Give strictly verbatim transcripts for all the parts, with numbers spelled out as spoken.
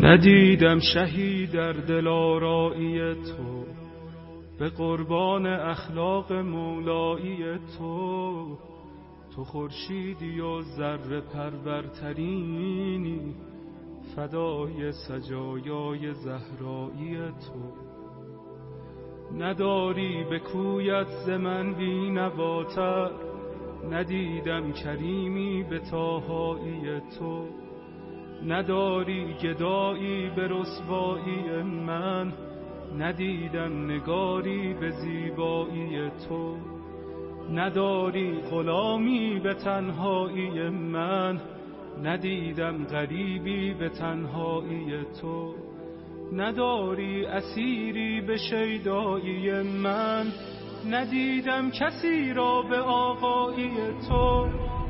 ندیدم شهی در دلارایی تو، به قربان اخلاق مولایی تو. تو خورشیدی و ذره پرورترینی، فدای سجایای زهرایی تو. نداری به کویت ز من بی‌نواتر، ندیدم کریمی به طاهایی تو. نداری گدایی به رسوایی من، ندیدم نگاری به زیبایی تو. نداری غلامی به تنهایی من، ندیدم غریبی به تنهایی تو. نداری اسیری به شیدایی من، ندیدم کسی را به آقایی تو.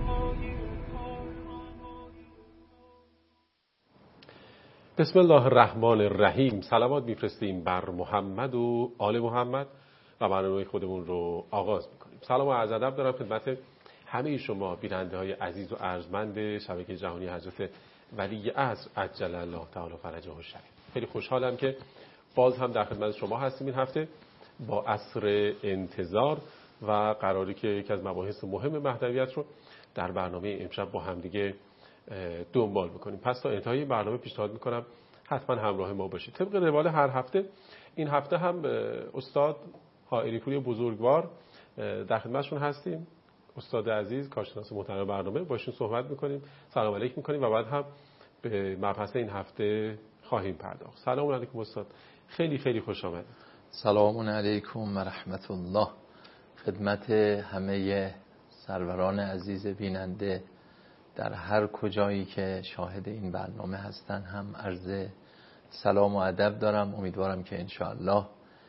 بسم الله الرحمن الرحیم. صلوات میفرستیم بر محمد و آل محمد و برنامه خودمون رو آغاز میکنیم. سلام و عرض ادب دارم خدمت همه شما بیننده های عزیز و ارجمند شبکه جهانی حضرت ولی عصر عجل الله تعالی فرجه الشریف. خیلی خوشحالم که باز هم در خدمت شما هستیم این هفته با عصر انتظار و قراری که یکی از مباحث مهم مهدویت رو در برنامه امشب با همدیگه دنبال بکنیم. پس تا انتهای برنامه پیشنهاد میکنم حتما همراه ما باشید. طبق روال هر هفته این هفته هم استاد حائری پوری بزرگوار در خدمتشون هستیم. استاد عزیز کارشناس محترم برنامه، باشون صحبت میکنیم، سلام علیک میکنیم و بعد هم به مبحث این هفته خواهیم پرداخت. سلام علیکم استاد، خیلی خیلی خوش آمدید. سلام علیکم و رحمت الله. خدمت همه سروران عزیز بیننده در هر کجایی که شاهد این برنامه هستن هم عرض سلام و ادب دارم. امیدوارم که انشاءالله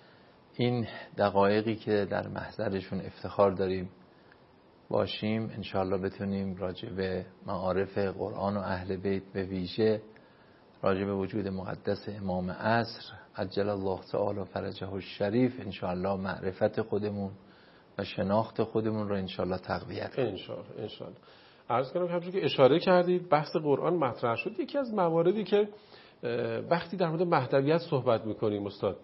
این دقایقی که در محضرشون افتخار داریم باشیم انشاءالله بتونیم راجع به معارف قرآن و اهل بیت به ویژه راجع به وجود مقدس امام عصر عجل الله تعالی فرجه الشریف انشاءالله معرفت خودمون و شناخت خودمون رو انشاءالله تقویت کنیم. انشاءالله انشاءالله. عرض کنم که همونجوری که اشاره کردید بحث قرآن مطرح شد. یکی از مواردی که وقتی در مورد مهدویت صحبت میکنیم استاد،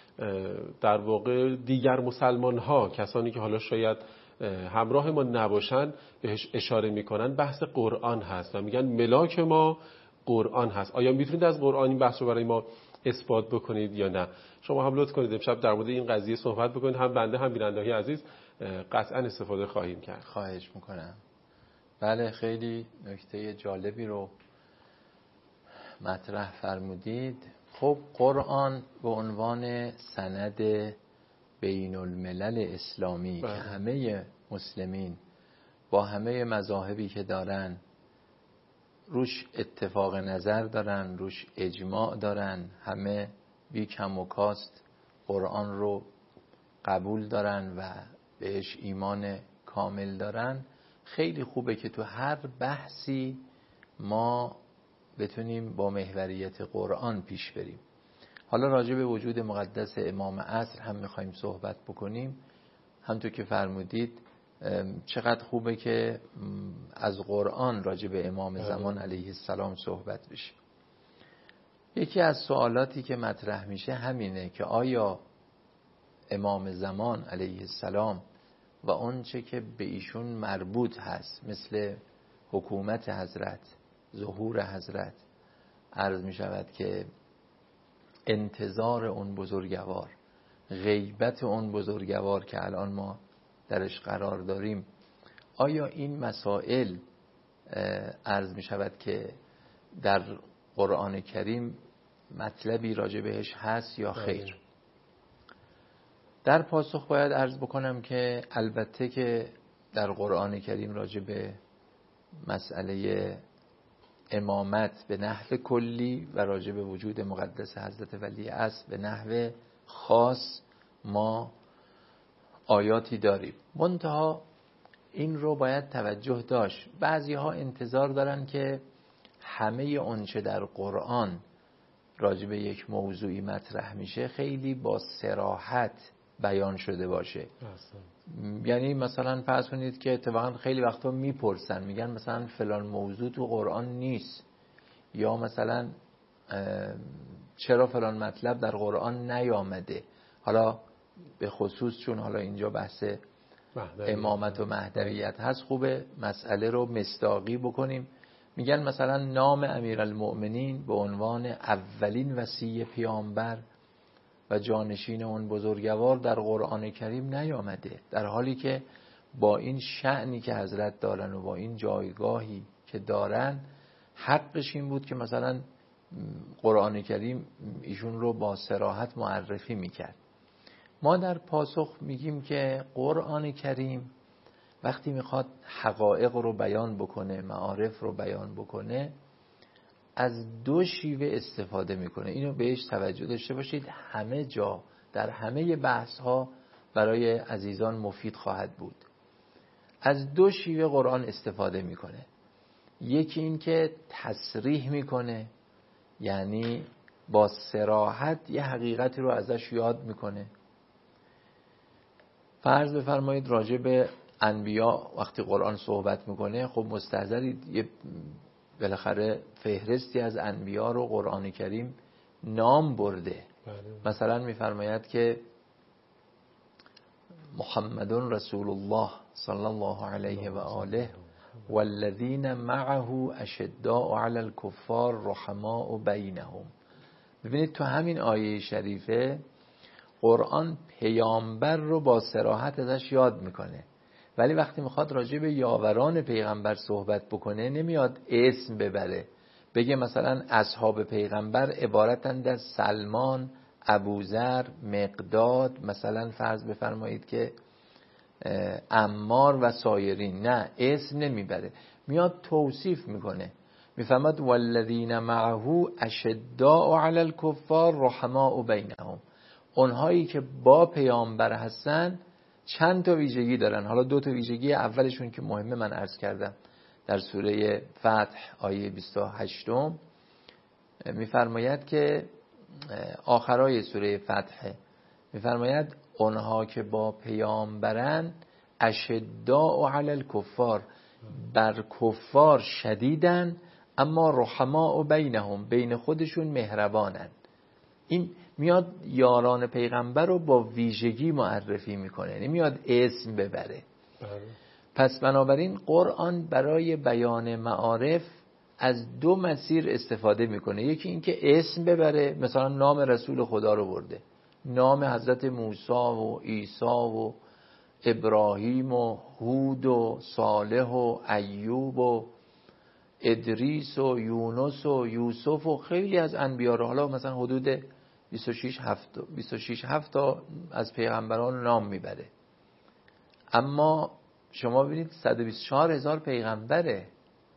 در واقع دیگر مسلمان ها، کسانی که حالا شاید همراه ما نباشن بهش اشاره میکنن، بحث قرآن هست و میگن ملاک ما قرآن هست. آیا میتونید از قرآن این بحث رو برای ما اثبات بکنید یا نه؟ شما هم لطف کنید امشب در مورد این قضیه صحبت بکنید، هم بنده هم بیننده‌های عزیز قطعا استفاده خواهیم کرد. خواهش میکنم. بله، خیلی نکته جالبی رو مطرح فرمودید. خب قرآن به عنوان سند بین الملل اسلامی بله. که همه مسلمین با همه مذاهبی که دارن روش اتفاق نظر دارن، روش اجماع دارن، همه بی کم و کاست قرآن رو قبول دارن و بهش ایمان کامل دارن. خیلی خوبه که تو هر بحثی ما بتونیم با محوریت قرآن پیش بریم. حالا راجع به وجود مقدس امام عصر هم میخوایم صحبت بکنیم. همونطور که فرمودید چقدر خوبه که از قرآن راجع به امام زمان علیه السلام صحبت بشه. یکی از سوالاتی که مطرح میشه همینه که آیا امام زمان علیه السلام و اون چه که به ایشون مربوط هست مثل حکومت حضرت، ظهور حضرت، عرض می شود که انتظار اون بزرگوار، غیبت اون بزرگوار که الان ما درش قرار داریم، آیا این مسائل عرض می شود که در قرآن کریم مطلبی راجع بهش هست یا خیر؟ در پاسخ باید عرض بکنم که البته که در قرآن کریم راجع به مسئله امامت به نحو کلی و راجع به وجود مقدس حضرت ولی عصر به نحو خاص ما آیاتی داریم. منتها این رو باید توجه داشت. بعضی ها انتظار دارن که همه اون چه در قرآن راجع به یک موضوعی مطرح میشه خیلی با صراحت بیان شده باشه. یعنی مثلا فرض کنید که اتفاقا خیلی وقتا میپرسن، میگن مثلا فلان موضوع تو قرآن نیست، یا مثلا چرا فلان مطلب در قرآن نیامده. حالا به خصوص چون حالا اینجا بحث امامت و مهدویت هست، خوبه مسئله رو مصداقی بکنیم. میگن مثلا نام امیرالمؤمنین به عنوان اولین وصی پیامبر و جانشین اون بزرگوار در قرآن کریم نیامده، در حالی که با این شأنی که حضرت دارن و با این جایگاهی که دارن حقش این بود که مثلا قرآن کریم ایشون رو با صراحت معرفی میکرد. ما در پاسخ میگیم که قرآن کریم وقتی میخواد حقایق رو بیان بکنه، معارف رو بیان بکنه، از دو شیوه استفاده میکنه. اینو بهش توجه داشته باشید، همه جا در همه بحث ها برای عزیزان مفید خواهد بود. از دو شیوه قرآن استفاده میکنه. یکی این که تصریح میکنه، یعنی با صراحت یه حقیقتی رو ازش یاد میکنه. فرض بفرمایید راجع به انبیا وقتی قرآن صحبت میکنه، خب مستحضرید یه بالاخره فهرستی از انبیا رو قرآن کریم نام برده. مثلا میفرماید که محمد رسول الله صلی الله علیه و آله والذین معه اشداء علی الکفار رحماء بینهم. ببینید تو همین آیه شریفه قرآن پیامبر رو با صراحت ازش یاد میکنه، ولی وقتی میخواد راجع به یاوران پیغمبر صحبت بکنه نمیاد اسم ببره، بگه مثلا اصحاب پیغمبر عبارتند از سلمان، ابوذر، مقداد، مثلا فرض بفرمایید که عمار و سایرین. نه، اسم نمیبره، میاد توصیف میکنه. میفهمد والذین معه اشداء علی الکفار رحماء بینهم. اونهایی که با پیامبر هستن چند تا ویژگی دارن. حالا دو تا ویژگی اولشون که مهمه من عرض کردم در سوره فتح آیه بیست و هشت میفرماید که آخرای سوره فتح میفرماید اونها که با پیامبرن اشداء علی الکفار، بر کفار شدیدن اما رحماء بینهم، بین خودشون مهربانن. این میاد یاران پیغمبر رو با ویژگی معرفی میکنه، نمیاد اسم ببره. پس بنابراین قرآن برای بیان معارف از دو مسیر استفاده میکنه. یکی این که اسم ببره، مثلا نام رسول خدا رو برده، نام حضرت موسی و عیسی و ابراهیم و هود و صالح و ایوب و ادریس و یونس و یوسف و خیلی از انبیا رو، حالا مثلا حدود بیست و شش هفت تا از پیغمبران نام میبره. اما شما ببینید صد و بیست و چهار هزار پیغمبره،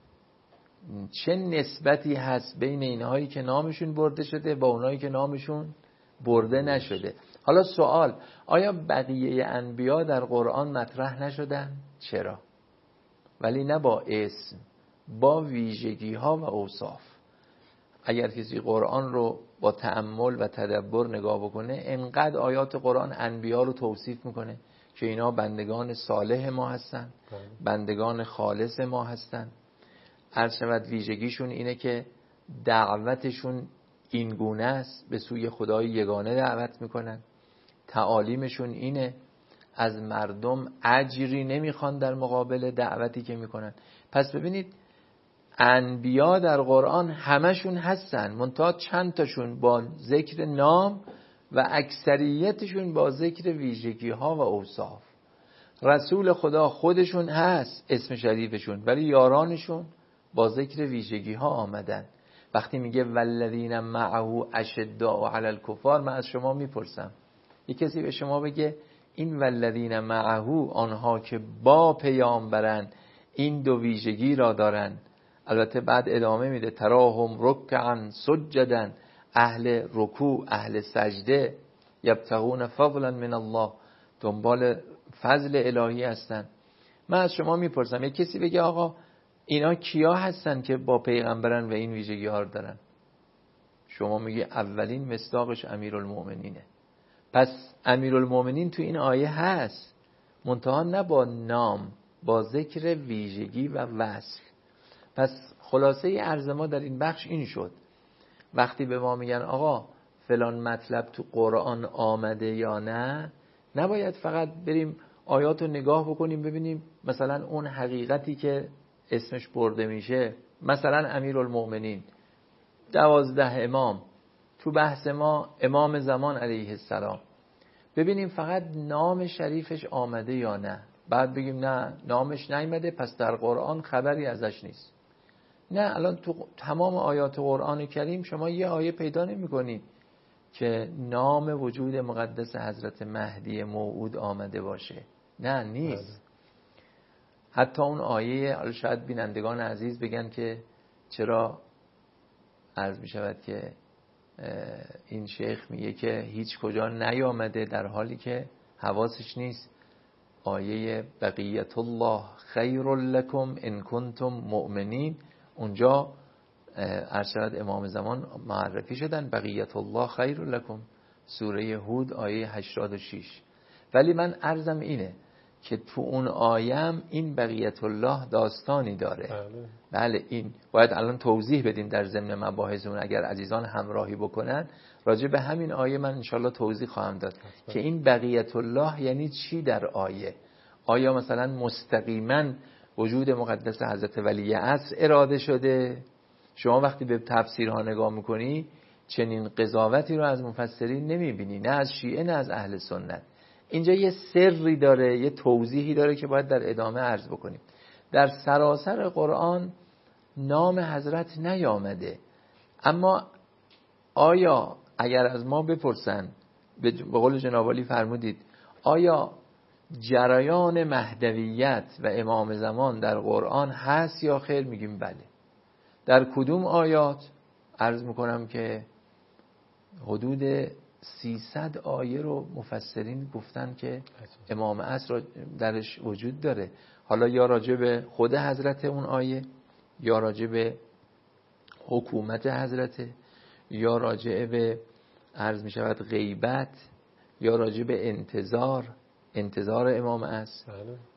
چه نسبتی هست بین اینهایی که نامشون برده شده با اونهایی که نامشون برده نشده؟ حالا سوال، آیا بقیه انبیا در قرآن مطرح نشدن؟ چرا؟ ولی نه با اسم، با ویژگی ها و اوصاف. اگر کسی قرآن رو با تأمل و تدبر نگاه بکنه، انقدر آیات قرآن انبیا رو توصیف میکنه که اینا بندگان صالح ما هستن، بندگان خالص ما هستن. عرض شود ویژگیشون اینه که دعوتشون این گونه است، به سوی خدای یگانه دعوت میکنن. تعالیمشون اینه، از مردم اجری نمیخوان در مقابل دعوتی که میکنن. پس ببینید انبیا در قرآن همشون هستن، منتها چند تاشون با ذکر نام و اکثریتشون با ذکر ویژگی ها و اوصاف. رسول خدا خودشون هست اسم شریفشون، ولی یارانشون با ذکر ویژگی ها آمدن. وقتی میگه والذین معه اشداء علی الکفار، من از شما میپرسم، یک کسی به شما بگه این والذین معه، آنها که با پیامبرن، این دو ویژگی را دارن. البته بعد ادامه میده تراهم رکعا سجدا، اهل رکوع، اهل سجده، یبتغون فضلا من الله، دنبال فضل الهی هستن. من از شما میپرسم، یک کسی بگه آقا اینا کیا هستن که با پیغمبرن و این ویژگی ها رو دارن؟ شما میگه اولین مصداقش امیرالمؤمنینه. پس امیرالمؤمنین تو این آیه هست، منتها نه با نام، با ذکر ویژگی و وصف. پس خلاصه عرض ما در این بخش این شد، وقتی به ما میگن آقا فلان مطلب تو قرآن آمده یا نه، نباید فقط بریم آیات رو نگاه بکنیم ببینیم مثلا اون حقیقتی که اسمش برده میشه، مثلا امیرالمؤمنین دوازده امام تو بحث ما امام زمان علیه السلام، ببینیم فقط نام شریفش آمده یا نه، بعد بگیم نه نامش نیامده پس در قرآن خبری ازش نیست. نه، الان تو تمام آیات قرآن کریم شما یه آیه پیدا نمی کنید که نام وجود مقدس حضرت مهدی موعود آمده باشه. نه نیست. حتی اون آیه، شاید بینندگان عزیز بگن که چرا عرض می شود که این شیخ میگه که هیچ کجا نیامده، در حالی که حواسش نیست. آیه بقیت الله خیر لکم ان کنتم مؤمنین، اونجا ارشد امام زمان معرفی شدن بقیت الله خیر لکم، سوره هود آیه هشتاد و شش. ولی من عرضم اینه که تو اون آیم این بقیت الله داستانی داره. بله, بله این باید الان توضیح بدیم در ضمن مباحثمون، اگر عزیزان همراهی بکنن راجع به همین آیه من انشالله توضیح خواهم داد بله. که این بقیت الله یعنی چی در آیه. آیا مثلا مستقیما وجود مقدس حضرت ولی عصر اراده شده؟ شما وقتی به تفسیرها نگاه میکنی چنین قضاوتی رو از مفسرین نمیبینی، نه از شیعه نه از اهل سنت. اینجا یه سری داره، یه توضیحی داره که باید در ادامه عرض بکنیم. در سراسر قرآن نام حضرت نیامده، اما آیا اگر از ما بپرسن، به قول جناب عالی فرمودید آیا جریان مهدویت و امام زمان در قرآن هست یا خیر؟ میگیم بله. در کدوم آیات؟ عرض میکنم که حدود سیصد آیه رو مفسرین گفتن که امام عصر درش وجود داره. حالا یا راجع به خود حضرت اون آیه، یا راجع به حکومت حضرت، یا راجع به عرض می شود غیبت، یا راجع به انتظار انتظار امام عصر،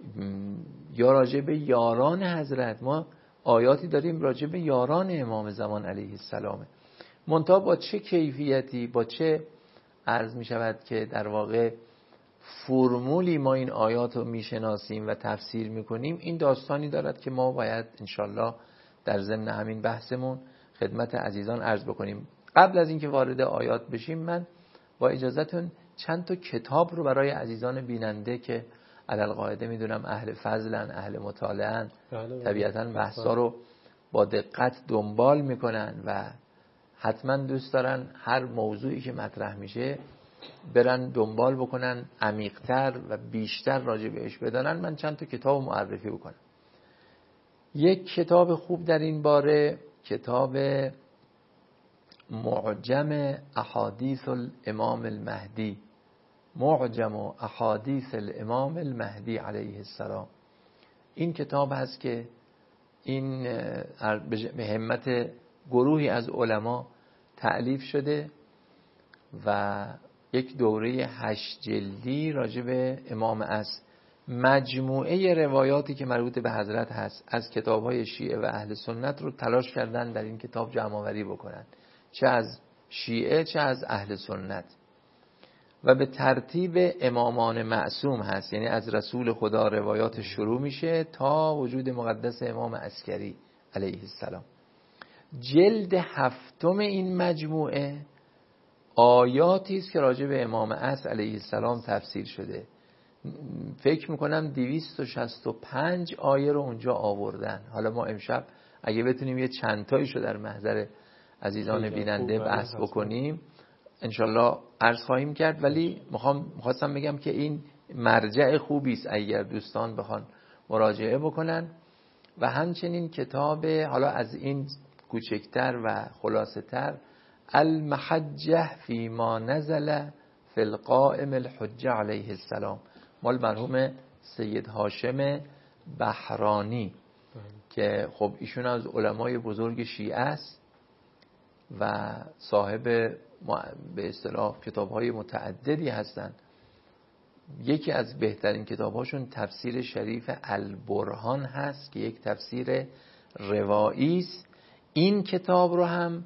یا راجع به یاران حضرت. ما آیاتی داریم راجع به یاران امام زمان علیه السلام. منتها با چه کیفیتی، با چه عرض می شود که در واقع فرمولی ما این آیات رو می شناسیم و تفسیر می کنیم، این داستانی دارد که ما باید انشالله در ضمن همین بحثمون خدمت عزیزان عرض بکنیم. قبل از اینکه وارد آیات بشیم من با اجازهتون چند تا کتاب رو برای عزیزان بیننده که علل قاعده می دونم اهل فضلن، اهل مطالعن، طبیعتاً بحثا رو با دقت دنبال می کنن و حتما دوست دارن هر موضوعی که مطرح میشه برن دنبال بکنن، عمیق‌تر و بیشتر راجع بهش بدانن. من چند تا کتاب معرفی بکنم. یک کتاب خوب در این باره کتاب معجم احادیث الامام المهدی، معجم احادیث الامام المهدی علیه السلام. این کتاب هست که این به همت گروهی از علما تألیف شده و یک دوره هشت جلدی راجع به امام عصر، مجموعه روایاتی که مربوط به حضرت هست از کتاب‌های شیعه و اهل سنت رو تلاش کردن در این کتاب جمع آوری بکنن، چه از شیعه چه از اهل سنت، و به ترتیب امامان معصوم هست، یعنی از رسول خدا روایات شروع میشه تا وجود مقدس امام عسکری علیه السلام. جلد هفتم این مجموعه آیاتی است که راجع به امام عصر علیه السلام تفسیر شده. فکر میکنم دویست و شصت و پنج آیه رو اونجا آوردن. حالا ما امشب اگه بتونیم یه چند تایشو در محضر عزیزان بیننده بحث بکنیم انشالله عرض خواهیم کرد، ولی میخوام میخواستم بگم که این مرجع خوبی است اگر دوستان بخوان مراجعه بکنن. و همچنین کتاب حالا از این کوچکتر و خلاصه تر، المحجه فی ما نزل فی القائم الحجه علیه السلام، مال مرحوم سید هاشم بحرانی که خب ایشون از علمای بزرگ شیعه است و صاحب به اصطلاح کتاب‌های متعددی هستند. یکی از بهترین کتاب‌هاشون تفسیر شریف البرهان هست که یک تفسیر روایی است. این کتاب رو هم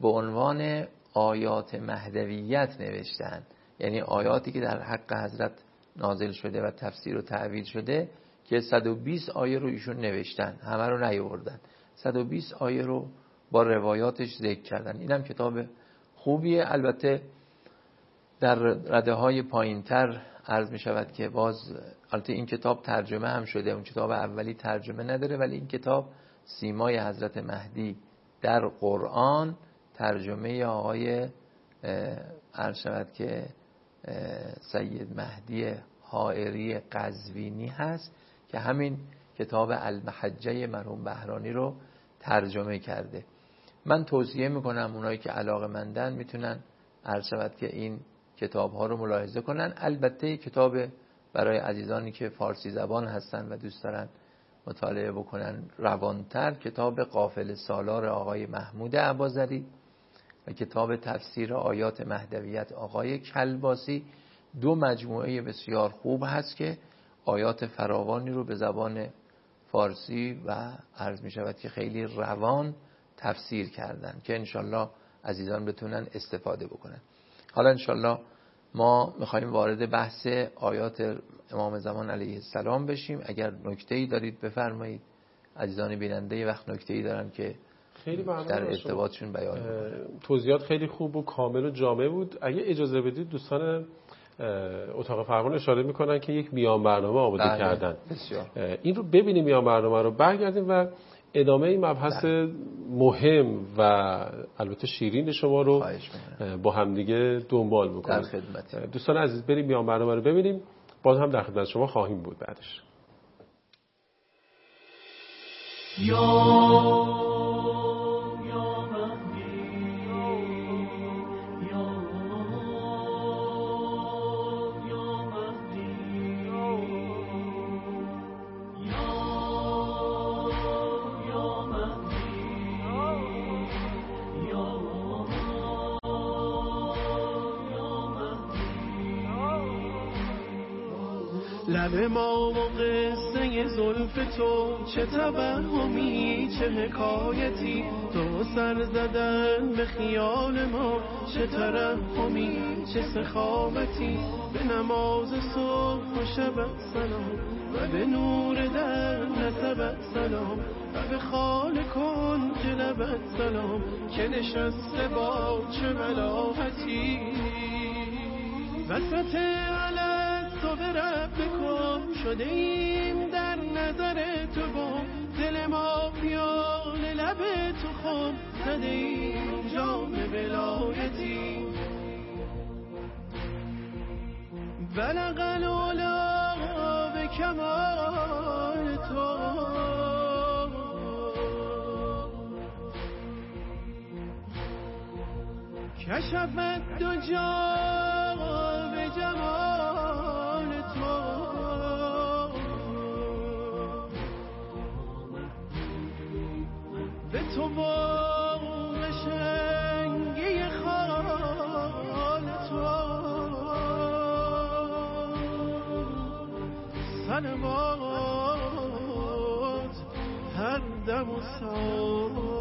به عنوان آیات مهدویت نوشتن، یعنی آیاتی که در حق حضرت نازل شده و تفسیر و تعویل شده که صد و بیست آیه رو ایشون نوشتن، همه رو نیاوردن، صد و بیست آیه رو با روایاتش ذکر کردن. اینم کتاب خوبیه. البته در رده های پایین تر عرض می شود که باز البته این کتاب ترجمه هم شده، اون کتاب اولی ترجمه نداره، ولی این کتاب سیمای حضرت مهدی در قرآن ترجمه آقای عرض شود که سید مهدی حائری قزوینی هست که همین کتاب المحجه مرحوم بهرانی رو ترجمه کرده. من توصیه میکنم اونایی که علاقه‌مندن میتونن عرض شود که این کتاب ها رو ملاحظه کنن. البته کتاب برای عزیزانی که فارسی زبان هستن و دوست دارن مطالعه بکنن روانتر، کتاب قافله سالار آقای محمود اباظری و کتاب تفسیر آیات مهدویت آقای کلباسی، دو مجموعه بسیار خوب هست که آیات فراوانی رو به زبان فارسی و عرض می شود که خیلی روان تفسیر کردن که انشالله عزیزان بتونن استفاده بکنن. حالا انشالله ما میخواییم وارد بحث آیات امام زمان علیه السلام بشیم. اگر نکته‌ای دارید بفرمایید. عزیزان بیننده یه وقت نکته‌ای دارن که خیلی در ارتباطشون بیان بکنن. توضیحات خیلی خوب و کامل و جامع بود. اگه اجازه بدید دوستان اتاق فرمان اشاره میکنن که یک میان برنامه آماده بله. کردن. بسیار. این رو ببینیم، میان برنامه رو برگردیم و ادامه این مبحث بله. مهم و البته شیرین شما رو با همدیگه دنبال بکنیم. در خدمت دوستان عزیز بریم میان برنامه رو ببینیم، باز هم در خدمت شما خواهیم بود بعدش. یا لب ما و قصه زلف تو، چه توهمی چه حکایتی، تو سر زدن به خیال ما، چه ترحمی چه سخاوتی، به نماز صبح و شب سلام و به نور در نسبت سلام و به خال کن جلبت سلام که نشسته با چه ملاحتی وسط علم تو به رب کن شده ایم در نظر تو بم دل ما پیال لب تو خون زده ایم جام ولایتی بلغ العلا به کمال تو کشفت دو جا به جمال تو به تو با قشنگی خال تو صلوات هر دم و ساعتی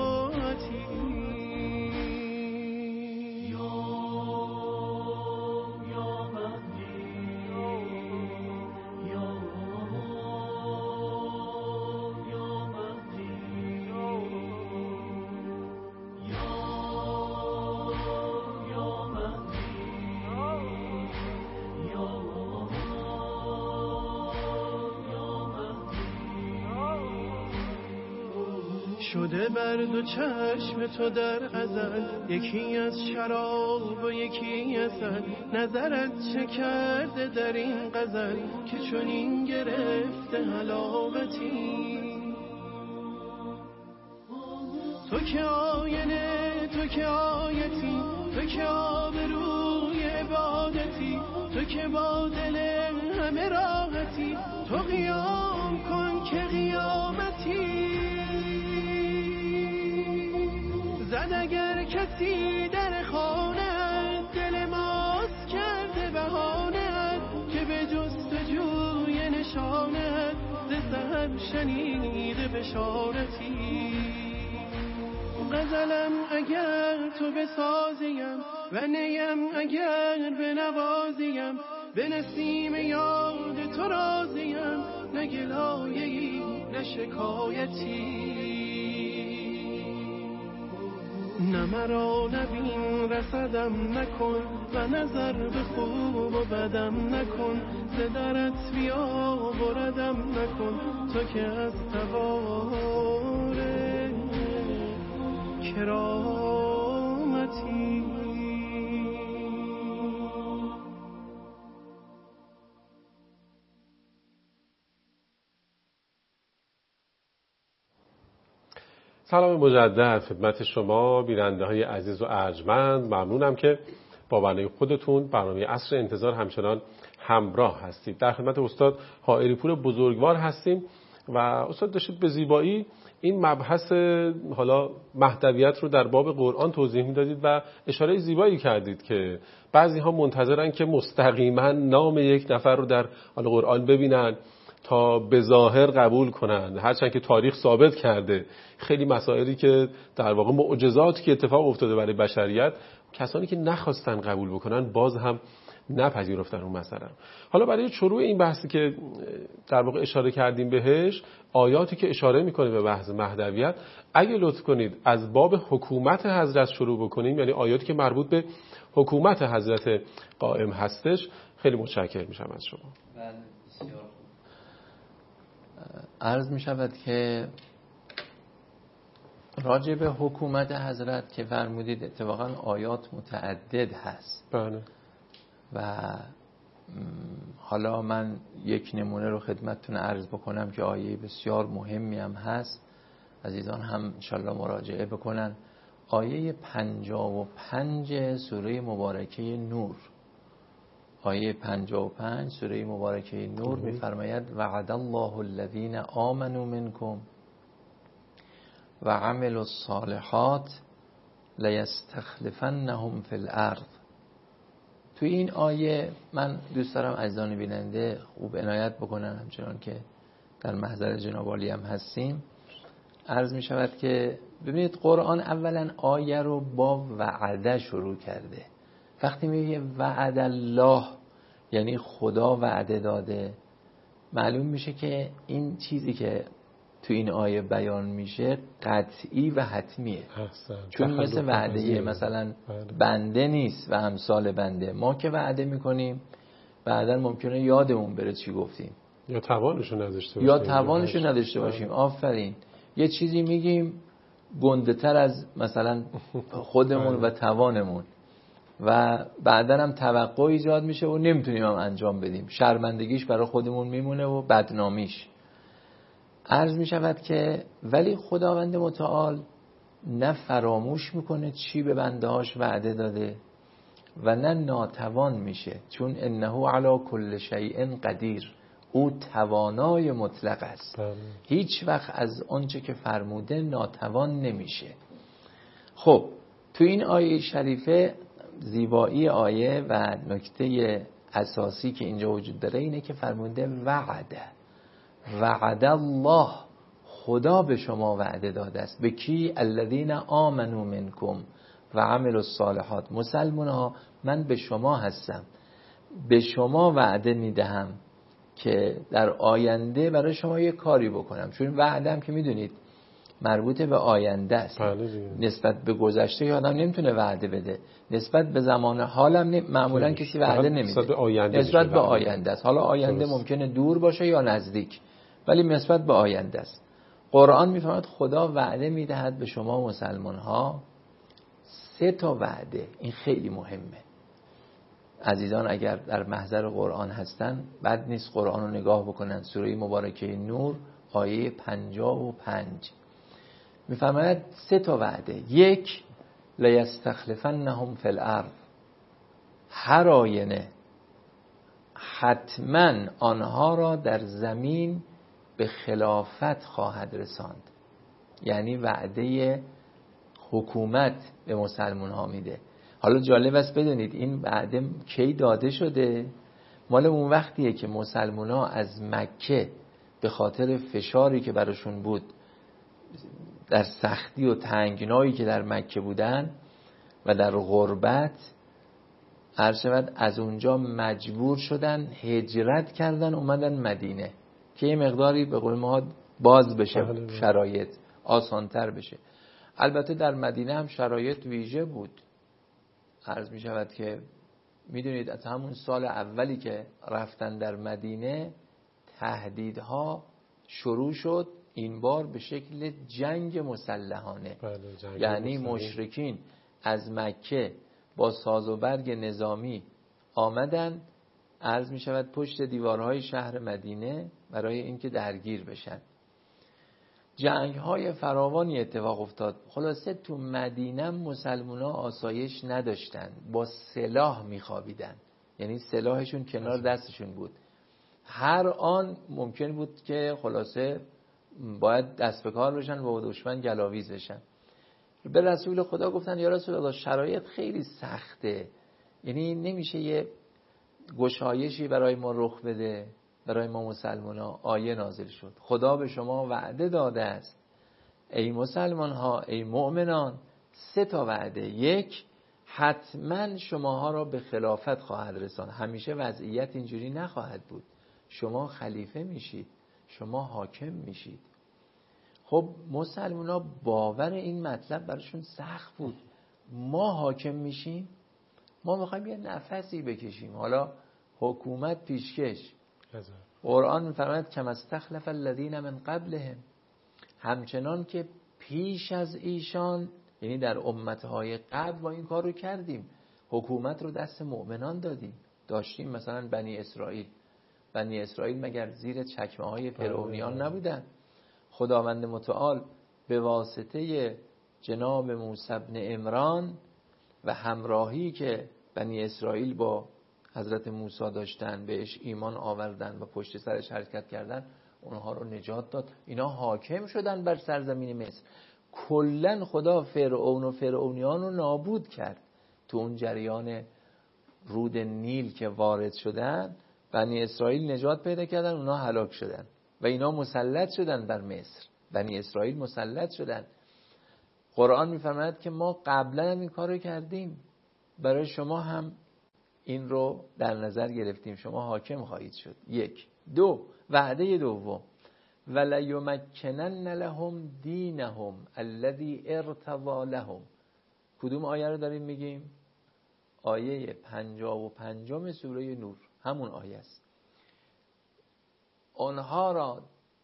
شده بر دو چشم تو در ازل یکی از شراب و یکی عسل نظرت چه کرده در این غزل که چنین گرفته حلاوتی تو که آینه تو که آیتی تو که آبروی عبادتی تو که با دل همه راحتی تو قیام کن که قیامتی زد اگر کسی در خانه دل ماست کرده بهانه که به جستجوی نشانه ز سحر شنیده بشارتی غزلم اگر تو بسازیم و نیم اگر بنوازیم به نسیم یاد تو راضیم نه گلایه‌ای نه شکایتی نه مرا نبین رسدم نکن و نظر به خوب و بدم نکن ز درت بیا بردم نکن تو که از توار کرامتی سلام مجدد خدمت شما بیننده های عزیز و ارجمند. ممنونم که با برنامه خودتون برنامه عصر انتظار همچنان همراه هستید. در خدمت استاد حائری پور بزرگوار هستیم و استاد داشتید به زیبایی این مبحث حالا مهدویت رو در باب قرآن توضیح میدادید و اشاره زیبایی کردید که بعضی ها منتظرن که مستقیما نام یک نفر رو در قرآن ببینن تا به ظاهر قبول کنن، هرچند که تاریخ ثابت کرده خیلی مسائلی که در واقع معجزاتی که اتفاق افتاده برای بشریت کسانی که نخواستن قبول بکنن باز هم نپذیرفتن اون مسئله رو. حالا برای شروع این بحثی که در واقع اشاره کردیم بهش، آیاتی که اشاره میکنه به بحث مهدویت، اگه لطف کنید از باب حکومت حضرت شروع بکنیم، یعنی آیاتی که مربوط به حکومت حضرت قائم هستش، خیلی متشکر میشم از شما. عرض می شود که راجع به حکومت حضرت که فرمودید اتفاقا آیات متعدد هست. بله. و حالا من یک نمونه رو خدمتتون عرض بکنم که آیه بسیار مهمی هم هست، عزیزان هم انشالله مراجعه بکنن. آیه پنجاه و پنج سوره مبارکه نور، آیه پنجاه و پنج سوره مبارکه نور می‌فرماید وعد الله الذین آمنوا منکم و عملوا الصالحات لیستخلفنهم فی الارض. توی این آیه من دوست دارم عزیزان بیننده خوب عنایت بکنن، همچنان که در محضر جناب عالی هم هستیم. عرض می شود که ببینید قرآن اولا آیه رو با وعده شروع کرده. وقتی میگه وعد الله یعنی خدا وعده داده، معلوم میشه که این چیزی که تو این آیه بیان میشه قطعی و حتمیه. چون مثل وعده مثلا بنده نیست و امثال بنده. ما که وعده میکنیم بعدا ممکنه یادمون بره چی گفتیم یا توانشو نداشته باشیم یا توانشو نداشته باشیم. آفرین. یه چیزی میگیم گنده تر از مثلا خودمون و توانمون و بعدا هم توقع ایجاد میشه و نمیتونیم هم انجام بدیم، شرمندگیش برای خودمون میمونه و بدنامیش. عرض میشود که ولی خداوند متعال نه فراموش میکنه چی به بندهاش وعده داده و نه ناتوان میشه، چون انه علی کل شیء قدیر، او توانای مطلق است. بله. هیچ وقت از آنچه که فرموده ناتوان نمیشه. خب تو این آیه شریفه زیبایی آیه و نکته اساسی که اینجا وجود داره اینه که فرموده وعده وعد الله، خدا به شما وعده داده است. به کی؟ الذین آمنوا منکم و عملوا الصالحات. مسلمان ها من به شما هستم، به شما وعده میدهم که در آینده برای شما یک کاری بکنم. چون وعده هم که میدونید مربوط به آینده است. نسبت به گذشته که آدم نمیتونه وعده بده، نسبت به زمان حالم معمولا کسی وعده نمیده، نسبت به آینده, نسبت به آینده است. حالا آینده درست. ممکنه دور باشه یا نزدیک، ولی نسبت به آینده است. قرآن میفرماید خدا وعده میدهد به شما مسلمان ها سه تا وعده. این خیلی مهمه. عزیزان اگر در محضر قرآن هستن بد نیست قرآن رو نگاه بکنن. سوره مبارکه نور آیه پنجاه و پنج میفرماید سه تا وعده. یک، لیستخلفنهم فی الارض، هر آینه حتما آنها را در زمین به خلافت خواهد رساند. یعنی وعده حکومت به مسلمان ها میده. حالا جالب است بدونید این وعده کی داده شده؟ مال اون وقتیه که مسلمان ها از مکه به خاطر فشاری که براشون بود در سختی و تنگنایی که در مکه بودن و در غربت، عرض شود از اونجا مجبور شدن هجرت کردن اومدن مدینه که یه مقداری به قول ما باز بشه، شرایط آسانتر بشه. البته در مدینه هم شرایط ویژه بود. عرض می شود که میدونید از همون سال اولی که رفتن در مدینه تهدیدها شروع شد، این بار به شکل جنگ مسلحانه. بله، جنگ یعنی مسلحانه. مشرکین از مکه با ساز و برگ نظامی آمدن، عرض می شود پشت دیوارهای شهر مدینه برای اینکه درگیر بشن. جنگ های فراوانی اتفاق افتاد. خلاصه تو مدینه مسلمان ها آسایش نداشتن، با سلاح می خوابیدن، یعنی سلاحشون کنار دستشون بود. هر آن ممکن بود که خلاصه باید دست به کار بشن و با دشمن گلاویز بشن. به رسول خدا گفتن یا رسول الله شرایط خیلی سخته، یعنی نمیشه یه گشایشی برای ما رخ بده، برای ما مسلمان ها. آیه نازل شد خدا به شما وعده داده است ای مسلمان ها، ای مؤمنان، سه تا وعده. یک، حتما شماها را به خلافت خواهد رسان. همیشه وضعیت اینجوری نخواهد بود، شما خلیفه میشید، شما حاکم میشید. خب مسلمان ها باور این مطلب براشون سخت بود. ما حاکم میشیم، ما میخوایم یه نفسی بکشیم، حالا حکومت پیشکش. قرآن میفرماید کما استخلف الذین من قبلهم، همچنان که پیش از ایشان، یعنی در امتهای قبل ما این کار رو کردیم، حکومت رو دست مؤمنان دادیم. داشتیم مثلا بنی اسرائیل. بنی اسرائیل مگر زیر چکمه های فرعونیان نبودن؟ خداوند متعال به واسطه جناب موسی بن عمران و همراهی که بنی اسرائیل با حضرت موسی داشتن، بهش ایمان آوردن و پشت سرش حرکت کردن، اونها رو نجات داد. اینا حاکم شدن بر سرزمین مصر. کلن خدا فرعون و فرعونیان رو نابود کرد. تو اون جریان رود نیل که وارد شدن، بنی اسرائیل نجات پیدا کردن، اونها هلاک شدن و اینا مسلط شدن بر مصر. بنی اسرائیل مسلط شدن. قرآن میفرماید که ما قبلا هم این کار رو کردیم، برای شما هم این رو در نظر گرفتیم، شما حاکم خواهید شد. یک. دو، وعده دوم، وَلَيُمَكِّنَنَّ لَهُمْ دِینَهُمْ الَّذِی ارْتَضَىٰ لَهُمْ. کدوم آیه رو داریم میگیم؟ آیه پنجاه و پنجم سوره نور، همون آیه است. آنها را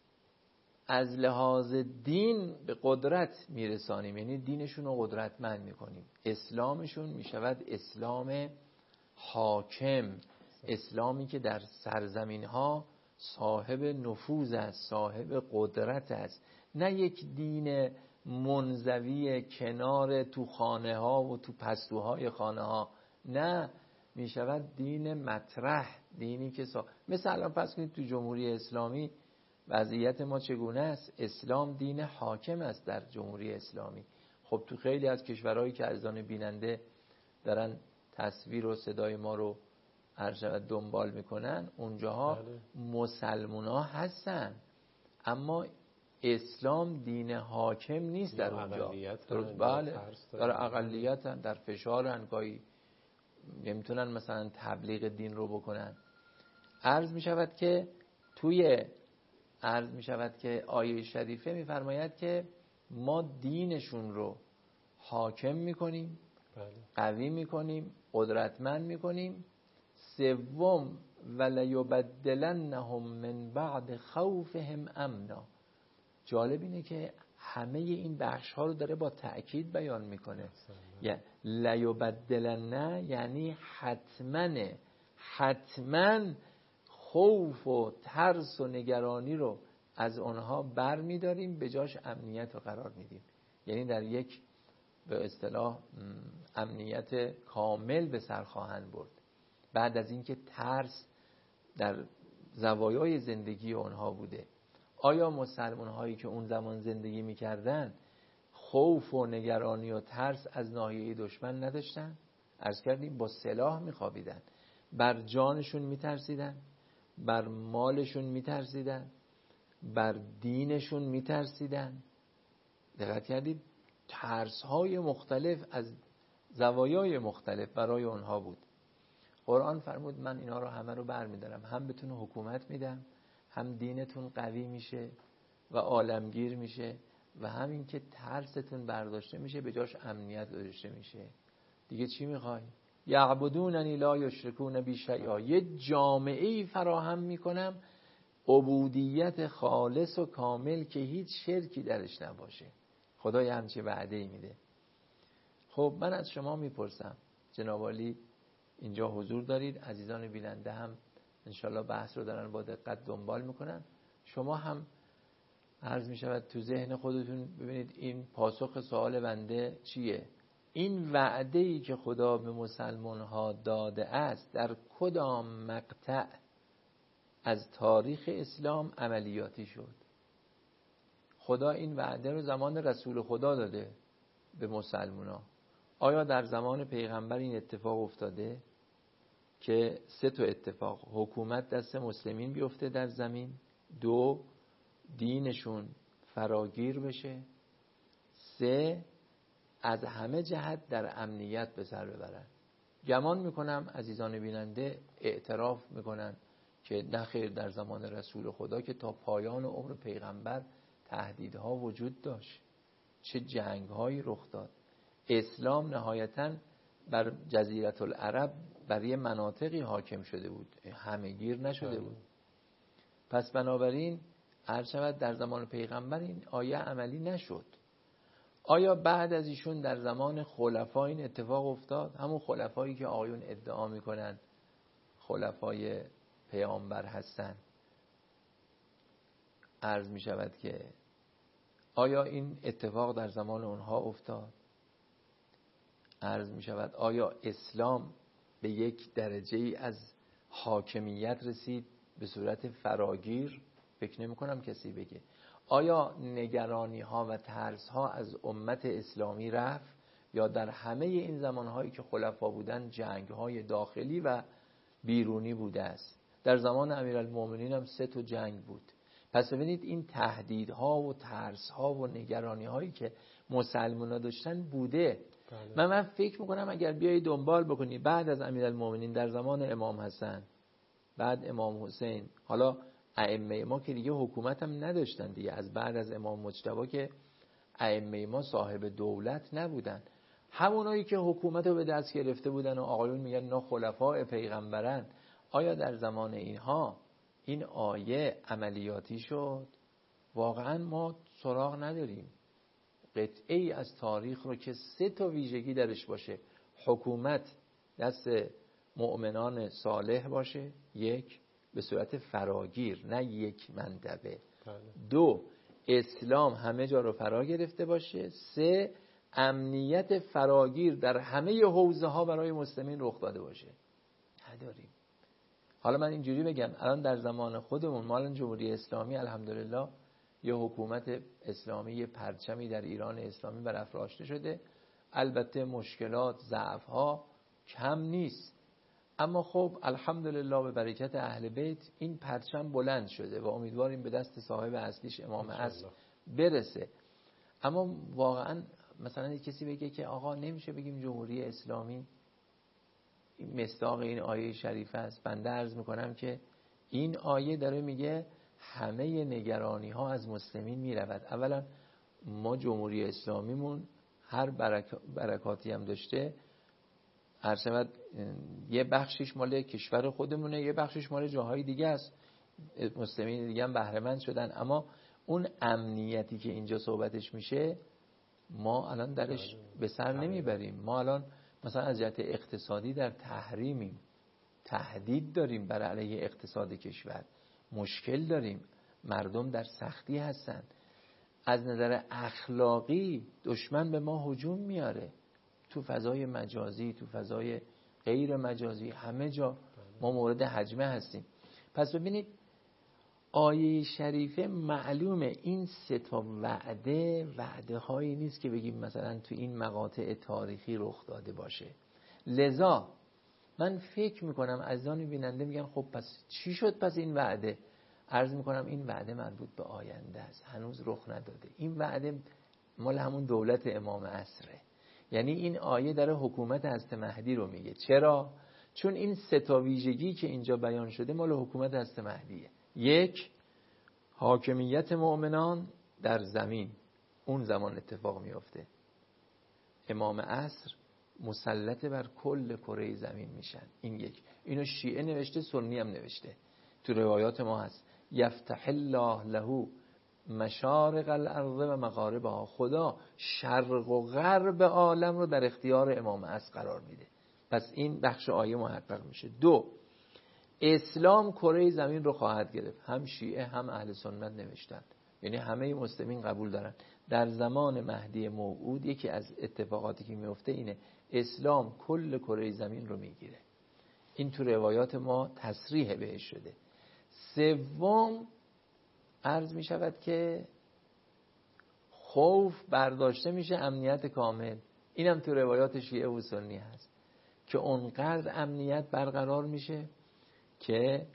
از لحاظ دین به قدرت میرسانیم، یعنی دینشون رو قدرتمند میکنیم. اسلامشون میشود اسلام حاکم، اسلامی که در سرزمین ها صاحب نفوذ است، صاحب قدرت است، نه یک دین منزوی کنار تو خانه ها و تو پستوهای خانه ها. نه، می شود دین مطرح، دینی که سا... مثل الان پس کنید تو جمهوری اسلامی وضعیت ما چگونه است؟ اسلام دین حاکم است در جمهوری اسلامی. خب تو خیلی از کشورهایی که عزیزان بیننده دارن تصویر و صدای ما رو هر شود دنبال میکنن، اونجاها مسلمونا هستن، اما اسلام دین حاکم نیست در اونجا. درست؟ بله، در اقلیت هن، در فشار هن، گاهی نمیتونن مثلا تبلیغ دین رو بکنن. عرض میشود که توی عرض میشود که آیه شریفه میفرماید که ما دینشون رو حاکم میکنیم، قوی میکنیم، قدرتمند میکنیم. سوم، وَلَيُبَدِّلَنَّهُمْ مِنْ بَعْدِ خَوْفِهِمْ امنا. جالب اینه که همه این بخش ها رو داره با تأکید بیان میکنه. یعنی لیبدلن، یعنی حتما حتما خوف و ترس و نگرانی رو از اونها بر میداریم، به جاش امنیت رو قرار میدیم. یعنی در یک به اصطلاح امنیت کامل به سر خواهند برد بعد از اینکه ترس در زوایای زندگی اونها بوده. آیا مسلمان هایی که اون زمان زندگی میکردن خوف و نگرانی و ترس از ناحیه دشمن نداشتن؟ عرض کردیم با سلاح میخوابیدن، بر جانشون میترسیدن، بر مالشون میترسیدن، بر دینشون میترسیدن. دقت کردید ترس‌های مختلف از زوایای مختلف برای اونها بود. قرآن فرمود من اینا رو همه رو برمی‌دارم، هم بهتون حکومت میدم، هم دینتون قوی میشه و عالمگیر میشه و همین که ترستون برداشته میشه به جاش امنیت گذاشته میشه. دیگه چی میخوای؟ یعبدوننی لا یشرکون بی شیئا. یه جامعه‌ای فراهم میکنم عبودیت خالص و کامل که هیچ شرکی درش نباشه. خدا یه همچین وعده‌ای میده. خب من از شما میپرسم، جناب عالی اینجا حضور دارید، عزیزان بیننده هم انشالله بحث رو دارن با دقت دنبال میکنن، شما هم عرض میشود تو ذهن خودتون ببینید این پاسخ سوال بنده چیه؟ این وعده‌ای که خدا به مسلمان ها داده است در کدام مقطع از تاریخ اسلام عملیاتی شد؟ خدا این وعده رو زمان رسول خدا داده به مسلمان ها. آیا در زمان پیغمبر این اتفاق افتاده که سه تا اتفاق؟ حکومت دست مسلمین بیفته در زمین، دو دینشون فراگیر بشه، سه از همه جهت در امنیت به سر ببرن. گمان میکنم عزیزان بیننده اعتراف میکنن که نخیر، در زمان رسول خدا که تا پایان عمر پیغمبر تهدیدها وجود داشت، چه جنگهایی رخ داد. اسلام نهایتاً بر جزیره العرب برای مناطقی حاکم شده بود، همه‌گیر نشده بود. پس بنابراین هر شود در زمان پیغمبر این آیه عملی نشد. آیا بعد از ایشون در زمان خلفا این اتفاق افتاد؟ همون خلفایی که آیون ادعا میکنن خلفای پیامبر هستن. عرض می شود که آیا این اتفاق در زمان اونها افتاد؟ عرض می شود آیا اسلام به یک درجه ای از حاکمیت رسید به صورت فراگیر؟ فکر نمی کنم کسی بگه. آیا نگرانی ها و ترس ها از امت اسلامی رفت یا در همه این زمان هایی که خلفا بودن جنگ های داخلی و بیرونی بوده است؟ در زمان امیرالمومنین هم سه تا جنگ بود. پس ببینید این تهدیدها و ترسها و نگرانی هایی که مسلمان‌ها داشتن بوده. بله. من من فکر میکنم اگر بیایی دنبال بکنی بعد از امیرالمومنین در زمان امام حسن، بعد امام حسین، حالا ائمه ما که دیگه حکومت هم نداشتن دیگه، از بعد از امام مجتبی که ائمه ما صاحب دولت نبودن، همونایی که حکومت رو به دست گرفته بودن و آقایون میگن اینا خلفای پیغمبرن، آیا در زمان اینها این آیه عملیاتی شد؟ واقعا ما سراغ نداریم قطعی از تاریخ رو که سه تا ویژگی درش باشه. حکومت دست مؤمنان صالح باشه، یک، به صورت فراگیر نه یک منطقه، دو، اسلام همه جا رو فرا گرفته باشه، سه، امنیت فراگیر در همه حوزه ها برای مسلمین رخ داده باشه. نداریم. حالا من اینجوری بگم، الان در زمان خودمون ما الان جمهوری اسلامی الحمدلله یه حکومت اسلامی، یه پرچمی در ایران اسلامی برافراشته شده. البته مشکلات، ضعف‌ها کم نیست، اما خب الحمدلله به برکت اهل بیت این پرچم بلند شده و امیدواریم به دست صاحب اصلیش امام عصر برسه. اما واقعا مثلا یک کسی بگه که آقا نمیشه بگیم جمهوری اسلامی مصداق این آیه شریفه است. بنده عرض میکنم که این آیه داره میگه همه نگرانی ها از مسلمین میرود. اولا ما جمهوری اسلامیمون هر برک... برکاتی هم داشته، هر شود یه بخشش مال کشور خودمونه، یه بخشش مال جاهای دیگه است، مسلمین دیگه هم بهره مند شدن، اما اون امنیتی که اینجا صحبتش میشه ما الان درش به سر نمیبریم. ما الان مثلا از جهت اقتصادی در تحریمیم، تهدید داریم بر علیه اقتصاد کشور، مشکل داریم، مردم در سختی هستن. از نظر اخلاقی دشمن به ما هجوم میاره، تو فضای مجازی، تو فضای غیر مجازی، همه جا ما مورد هجمه هستیم. پس ببینید آیه شریفه معلومه این سه تا وعده وعده هایی نیست که بگیم مثلا تو این مقاطع تاریخی رخ داده باشه. لذا من فکر میکنم عزیزان بیننده میگن خب پس چی شد پس این وعده؟ عرض میکنم این وعده مربوط به آینده است، هنوز رخ نداده. این وعده مال همون دولت امام عصره. یعنی این آیه داره حکومت حضرت مهدی رو میگه. چرا؟ چون این سه تا ویژگی که اینجا بیان شده مال حکومت حضرت مهدیه. یک، حاکمیت مؤمنان در زمین، اون زمان اتفاق میفته. امام عصر مسلط بر کل کره زمین میشن. این یک. اینو شیعه نوشته، سنی هم نوشته، تو روایات ما هست. یفتح الله له مشارق الارض و مغاربها. خدا شرق و غرب عالم رو در اختیار امام عصر قرار میده. پس این بخش آیه محقق میشه. دو، اسلام کره زمین رو خواهد گرفت. هم شیعه هم اهل سنت نوشتن، یعنی همه مسلمین قبول دارن. در زمان مهدی موعود یکی از اتفاقاتی که میفته اینه، اسلام کل کره زمین رو میگیره. این تو روایات ما تصریح بهش شده. سوم، عرض می شود که خوف برداشته میشه، امنیت کامل. اینم تو روایات شیعه و سنی هست که اونقدر امنیت برقرار میشه که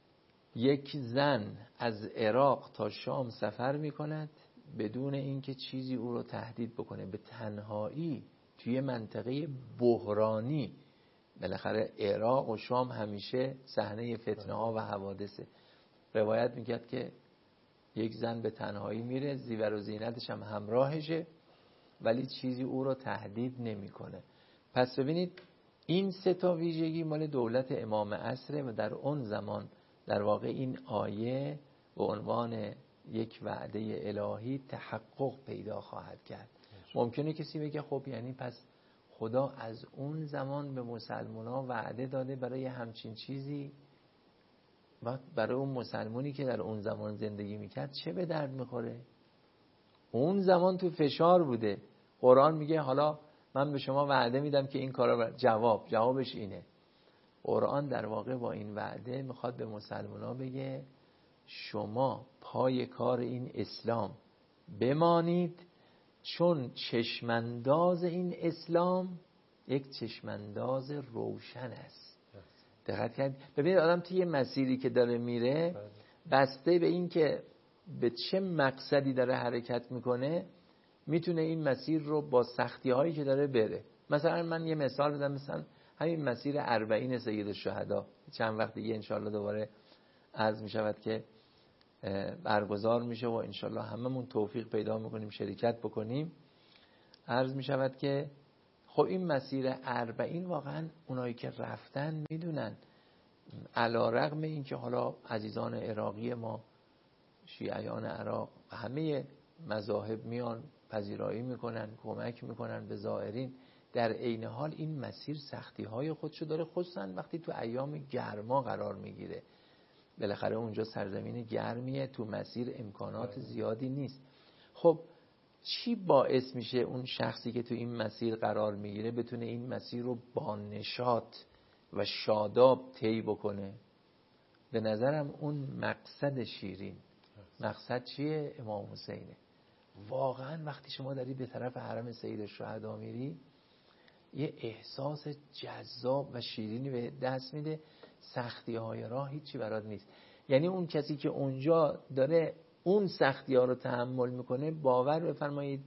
یک زن از عراق تا شام سفر میکند بدون اینکه چیزی او رو تهدید بکنه، به تنهایی توی منطقه بحرانی. بالاخره عراق و شام همیشه صحنه فتنه ها و حوادثه. روایت میگه که یک زن به تنهایی میره، زیور و زینتش هم همراهشه، ولی چیزی او رو تهدید نمیکنه. پس ببینید این سه تا ویژگی مال دولت امام عصره و در اون زمان در واقع این آیه به عنوان یک وعده الهی تحقق پیدا خواهد کرد. ممکنه کسی بگه خب یعنی پس خدا از اون زمان به مسلمان‌ها وعده داده برای همچین چیزی، و برای اون مسلمانی که در اون زمان زندگی میکرد چه به درد میخوره؟ اون زمان تو فشار بوده. قرآن میگه حالا من به شما وعده میدم که این کارا بر... جواب جوابش اینه. قرآن در واقع با این وعده میخواد به مسلمان‌ها بگه شما پای کار این اسلام بمانید، چون چشمانداز این اسلام یک چشمانداز روشن است. دقت کرد؟ ببینید آدم توی یه مسیری که داره میره، بسته به این که به چه مقصدی داره حرکت میکنه، میتونه این مسیر رو با سختی هایی که داره بره. مثلا من یه مثال بدم، مثلا همین مسیر اربعین سید الشهدا چند وقت دیگه انشالله دوباره عرض میشود که برگزار میشه و انشالله هممون توفیق پیدا میکنیم شرکت بکنیم. عرض میشود که خب این مسیر اربعین واقعا اونایی که رفتن میدونن، علی رغم این که حالا عزیزان عراقی ما، شیعیان عراق و همه مذاهب میان پذیرایی میکنن، کمک میکنن به زائرین، در عین حال این مسیر سختی های خودشو داره، خصوصا وقتی تو ایام گرما قرار میگیره. بالاخره اونجا سرزمین گرمیه، تو مسیر امکانات زیادی نیست. خب چی باعث میشه اون شخصی که تو این مسیر قرار میگیره بتونه این مسیر رو با نشاط و شاداب طی بکنه؟ به نظرم اون مقصد شیرین. مقصد چیه؟ امام حسینه. واقعا وقتی شما داری به طرف حرم سید الشهدا میری، یه احساس جذاب و شیرینی به دست میده. سختی های راه هیچی برات نیست. یعنی اون کسی که اونجا داره اون سختی ها رو تحمل میکنه، باور بفرمایید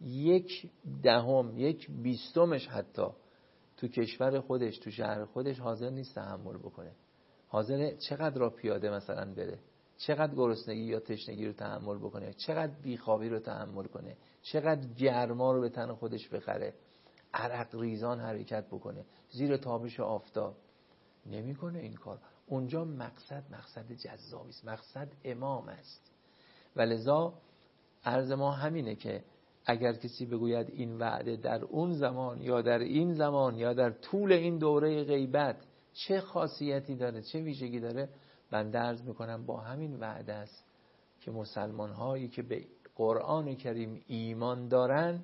یک دهم، یک بیستمش حتی تو کشور خودش، تو شهر خودش حاضر نیست تحمل بکنه. حاضر چقدر را پیاده مثلا بره، چقدر گرسنگی یا تشنگی رو تحمل بکنه، چقدر بیخوابی رو تحمل کنه، چقدر گرما رو به تن خودش بخره، عرق ریزان حرکت بکنه زیر تابش آفتاب. نمیکنه این کار. اونجا مقصد مقصد جذابی است، مقصد امام است. ولذا عرض ما همینه که اگر کسی بگوید این وعده در اون زمان یا در این زمان یا در طول این دوره غیبت چه خاصیتی داره، چه ویژگی داره، بنده عرض میکنم با همین وعده است که مسلمان هایی که به قرآن کریم ایمان دارن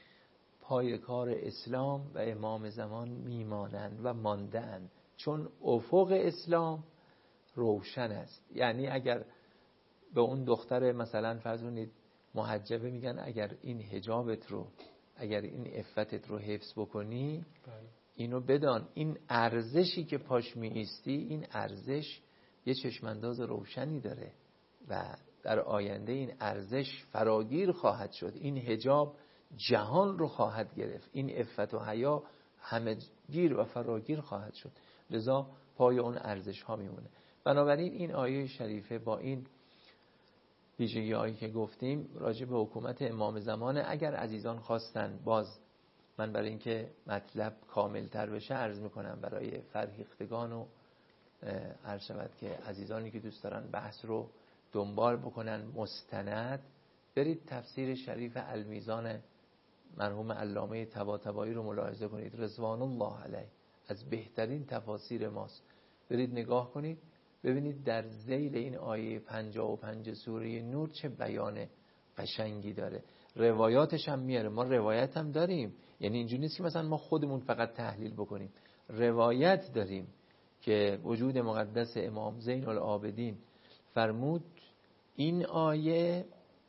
پای کار اسلام و امام زمان میمانند و مانده‌اند، چون افق اسلام روشن است. یعنی اگر به اون دختر مثلا فرض کنید محجبه میگن اگر این حجابت رو، اگر این عفتت رو حفظ بکنی، اینو بدان این ارزشی که پاش می ایستی، این ارزش یه چشمانداز روشنی داره و در آینده این ارزش فراگیر خواهد شد، این حجاب جهان رو خواهد گرفت، این عفت و حیا همه گیر و فراگیر خواهد شد، لذا پای اون ارزش ها میمونه. بنابراین این آیه شریفه با این ویژگی هایی که گفتیم راجع به حکومت امام زمانه. اگر عزیزان خواستن باز من برای اینکه مطلب کامل تر بشه عرض میکنم برای فرهیختگان و عرض شود که عزیزانی که دوست دارن بحث رو دنبال بکنن مستند، برید تفسیر شریف المیزان مرحوم علامه طباطبایی رو ملاحظه کنید، رضوان الله علیه، از بهترین تفاسیر ماست. برید نگاه کنید ببینید در ذیل این آیه پنجاه و پنج سوره نور چه بیان قشنگی داره. روایاتش هم میاره، ما روایت هم داریم، یعنی اینجوری نیست که مثلا ما خودمون فقط تحلیل بکنیم، روایت داریم که وجود مقدس امام زین العابدین فرمود این آیه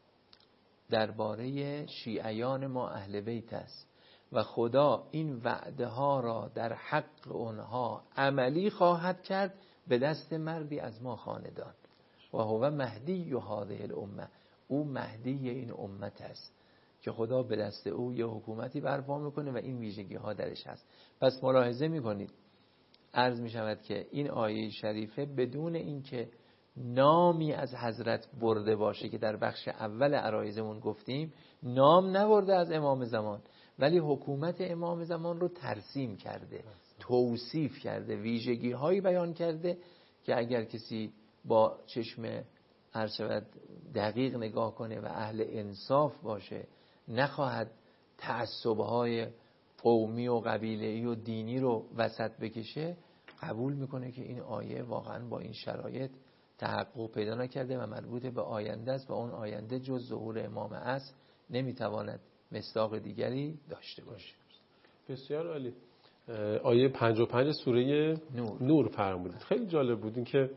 درباره شیعیان ما اهل بیت است و خدا این وعده ها را در حق اونها عملی خواهد کرد به دست مردی از ما خاندان و هو مهدی هذه الامه، او مهدی این امت است که خدا به دست او یه حکومتی برپا میکنه و این ویژگی ها درش هست. پس ملاحظه میکنید عرض میشود که این آیه شریفه بدون اینکه نامی از حضرت برده باشه که در بخش اول عرایزمون گفتیم نام نبرده از امام زمان، ولی حکومت امام زمان رو ترسیم کرده، توصیف کرده، ویژگی هایی بیان کرده که اگر کسی با چشم عرض شود دقیق نگاه کنه و اهل انصاف باشه نخواهد تعصب‌های قومی و قبیله‌ای و دینی رو وسط بکشه، قبول میکنه که این آیه واقعا با این شرایط تحقق پیدا نکرده و مربوط به آینده است و اون آینده جز ظهور امام است نمیتواند مصداق دیگری داشته باشه. بسیار عالی. آیه پنجاه و پنج سوره نور, نور فرمودید. خیلی جالب بود این که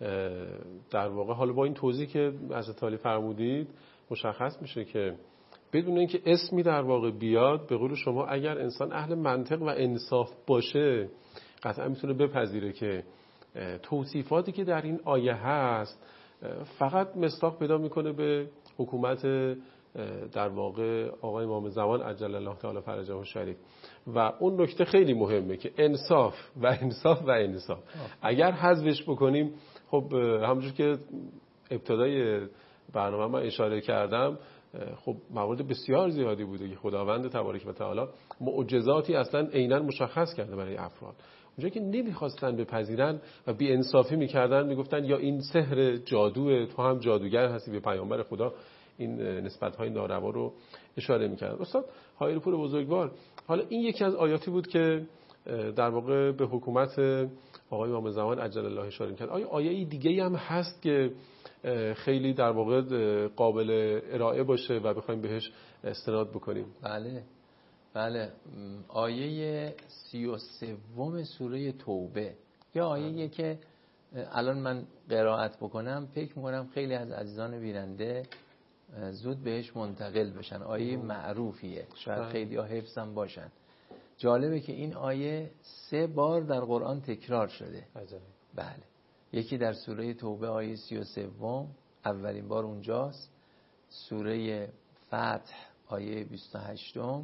در واقع حالا با این توضیح که حضرت علی فرمودید مشخص میشه که بدون اینکه اسمی در واقع بیاد، به قول شما اگر انسان اهل منطق و انصاف باشه قطعا میتونه بپذیره که توصیفاتی که در این آیه هست فقط مصداق پیدا میکنه به حکومت در واقع آقای امام زمان عجل الله تعالی فرجه الشریف. و اون نکته خیلی مهمه که انصاف و انصاف و انصاف اگر حذفش بکنیم، خب همونجور که ابتدای برنامه من اشاره کردم، خب موارد بسیار زیادی بوده که خداوند تبارک و تعالی معجزاتی اصلا عیناً مشخص کرده برای افراد. اونجایی که نمیخواستن بپذیرن و بی انصافی میکردن، میگفتن یا این سحر جادوه، تو هم جادوگر هستی، به پیامبر خدا این نسبت‌های ناروا رو اشاره میکردن. استاد حایرپور بزرگوار، حالا این یکی از آیاتی بود که در واقع به حکومت آقای امام زمان عجل الله اشاره میکرد. آیا آیه دیگه هم هست که خیلی در واقع قابل ارائه باشه و بخوایم بهش استناد بکنیم؟ بله بله، آیه سی و سوم سوره توبه یا آیه که الان من قرائت بکنم فکر میکنم خیلی از عزیزان بیننده زود بهش منتقل بشن. آیه معروفیه، شاید خیلی ها حفظم باشن. جالبه که این آیه سه بار در قرآن تکرار شده. بله، یکی در سوره توبه آیه سی و سوم اولین بار اونجاست، سوره فتح آیه بیست و هشتم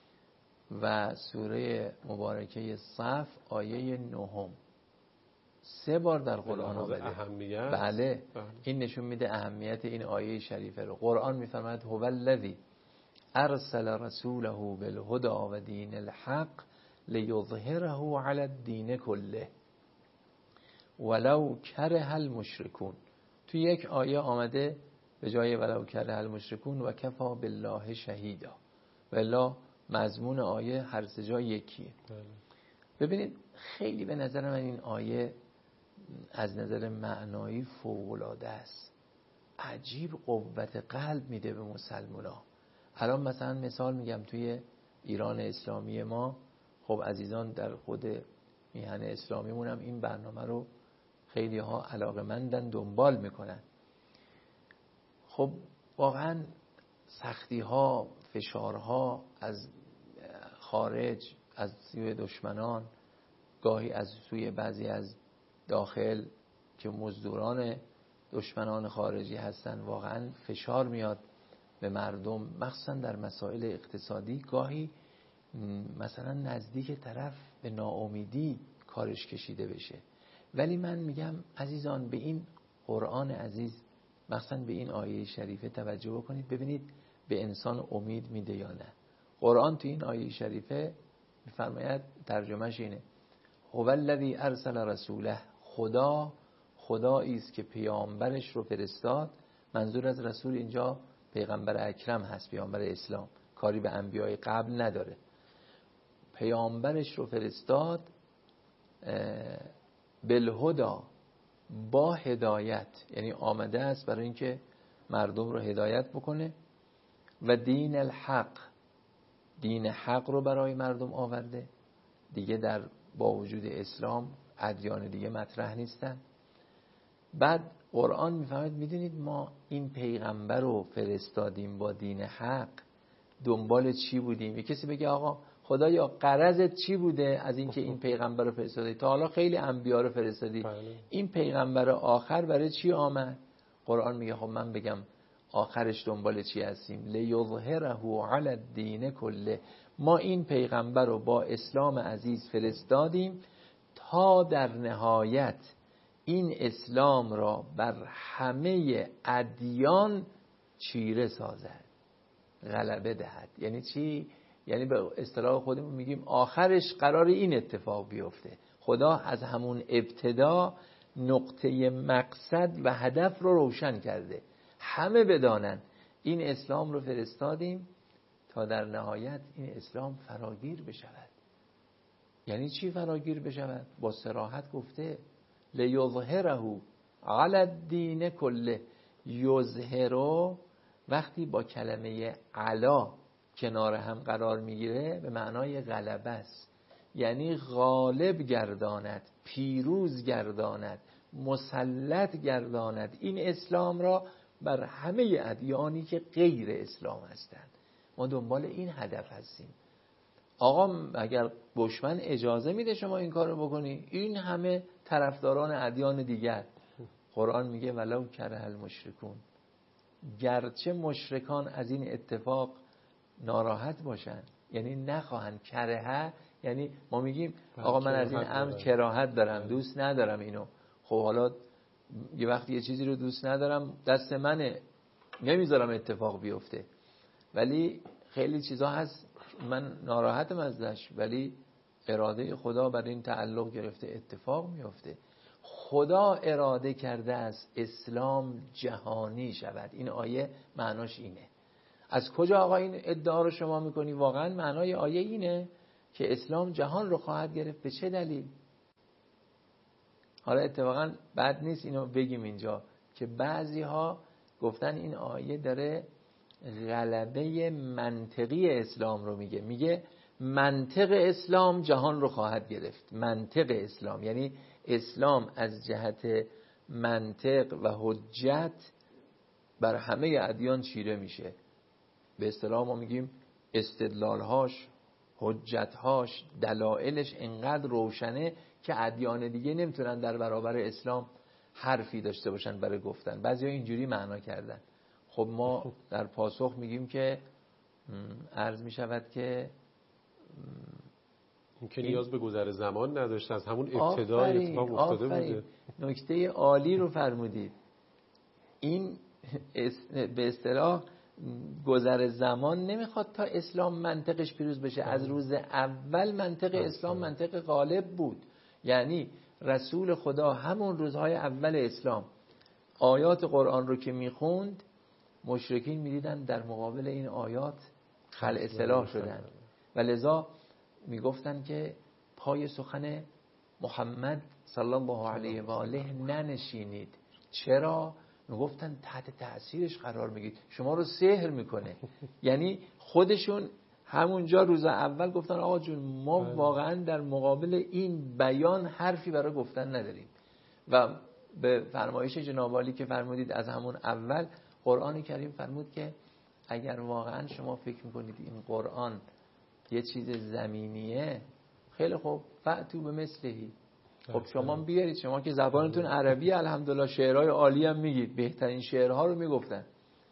و سوره مبارکه صف آیه نهم. سه بار در قرآن آمده. اهمیت. بله. بله، این نشون میده اهمیت این آیه شریفه رو. قرآن میفرماید هو الذی ارسل رسوله بالهدى و دین الحق لیظهره علی الدین کله ولو کره المشرکون. تو یک آیه آمده به جای ولو کره المشرکون و کفا بالله شهیدا، والا مضمون آیه هر سه جا یکیه. ببینید خیلی به نظر من این آیه از نظر معنایی فوق‌العاده است. عجیب قوت قلب میده به مسلمونا. الان مثلا مثال میگم توی ایران اسلامی ما، خب عزیزان در خود میهن اسلامیمون هم این برنامه رو خیلی ها علاقه‌مندن دنبال میکنن. خب واقعا سختی ها، فشارها از خارج، از سوی دشمنان، گاهی از سوی بعضی از داخل که مزدوران دشمنان خارجی هستن واقعا فشار میاد به مردم، مخصوصا در مسائل اقتصادی. گاهی مثلا نزدیک طرف به ناامیدی کارش کشیده بشه. ولی من میگم عزیزان به این قرآن عزیز، مخصوصا به این آیه شریفه توجه بکنید، ببینید به انسان امید میده یا نه. قرآن تو این آیه شریفه میفرماید، ترجمهش اینه: هو الذی ارسل رسوله، خدا خدایی است که پیامبرش رو فرستاد. منظور از رسول اینجا پیغمبر اکرم هست، پیامبر اسلام، کاری به انبیای قبل نداره. پیامبرش رو فرستاد بالهدی، با هدایت، یعنی آمده است برای اینکه مردم رو هدایت بکنه، و دین الحق، دین حق رو برای مردم آورده. دیگه در با وجود اسلام ادیان دیگه مطرح نیستن. بعد قرآن میفهمید میدونید ما این پیغمبر رو فرستادیم با دین حق، دنبال چی بودیم؟ یه کسی بگه آقا خدایا غرضت چی بوده از اینکه این پیغمبر رو فرستادی؟ تا حالا خیلی انبیا رو فرستادی، این پیغمبر آخر برای چی آمد؟ قرآن میگه خب من بگم آخرش دنبال چی هستیم؟ لیظهره علی الدین کله، ما این پیغمبر رو با اسلام عزیز فرستادیم تا در نهایت این اسلام را بر همه ادیان چیره سازد، غلبه دهد. یعنی چی؟ یعنی به اصطلاح خودمون میگیم آخرش قرار این اتفاق بیفته. خدا از همون ابتدا نقطه مقصد و هدف رو روشن کرده، همه بدانن این اسلام رو فرستادیم تا در نهایت این اسلام فراگیر بشود. یعنی چی فراگیر بشود؟ با صراحت گفته لیظهره علی الدین کله. یظهرو وقتی با کلمه علا کنار هم قرار میگیره به معنای غلبه است، یعنی غالب گرداند، پیروز گرداند، مسلط گرداند این اسلام را بر همه ادیانی که غیر اسلام هستند. ما دنبال این هدف هستیم. آقا اگر دشمن اجازه میده شما این کار رو بکنی، این همه طرفداران ادیان دیگر، قرآن میگه ولو کره المشرکون، گرچه مشرکان از این اتفاق ناراحت باشن، یعنی نخواهن. کره یعنی ما میگیم آقا من از این امر کراهت دارم، دوست ندارم اینو. خب حالا یه وقتی یه چیزی رو دوست ندارم دست منه، نمیذارم اتفاق بیفته. ولی خیلی چیزا هست من ناراحتم ازش، ولی اراده خدا بر این تعلق گرفته اتفاق میفته. خدا اراده کرده است اسلام جهانی شود. این آیه معناش اینه. از کجا آقا این ادعا رو شما میکنی؟ واقعا معنای آیه اینه که اسلام جهان رو خواهد گرفت. به چه دلیل؟ حالا اتفاقا بد نیست اینو بگیم اینجا که بعضی ها گفتن این آیه داره غلبه منطقی اسلام رو میگه. میگه منطق اسلام جهان رو خواهد گرفت. منطق اسلام یعنی اسلام از جهت منطق و حجت بر همه ادیان چیره میشه. به اصطلاح ما میگیم استدلالهاش، حجتهاش، دلایلش انقدر روشنه که ادیان دیگه نمیتونن در برابر اسلام حرفی داشته باشن برای گفتن. بعضیا اینجوری معنا کردن. خب ما در پاسخ میگیم که عرض میشود که این که نیاز به گذر زمان نداشت، از همون ابتدای اتفاق افتاده بوده. نکته عالی رو فرمودید. این به اصطلاح گذر زمان نمیخواد تا اسلام منطقش پیروز بشه. از روز اول منطق اسلام منطق غالب بود. یعنی رسول خدا همون روزهای اول اسلام آیات قرآن رو که میخوند، مشرکین میدیدن در مقابل این آیات خلع سلاح شدن و لذا میگفتن که پای سخن محمد صلی الله علیه و آله ننشینید. چرا؟ میگفتن تحت تأثیرش قرار میگیرید، شما رو سحر میکنه. یعنی خودشون همونجا روز اول گفتن آقا جون ما واقعا در مقابل این بیان حرفی برای گفتن نداریم. و به فرمایش جناب عالی که فرمودید از همون اول قرآن کریم فرمود که اگر واقعا شما فکر میکنید این قرآن یه چیز زمینیه، خیلی خوب، فأتوا بمثله، خب شما بیارید، شما که زبانتون عربی الحمدلله شعرهای عالی هم میگید، بهترین شعرها رو میگفتن،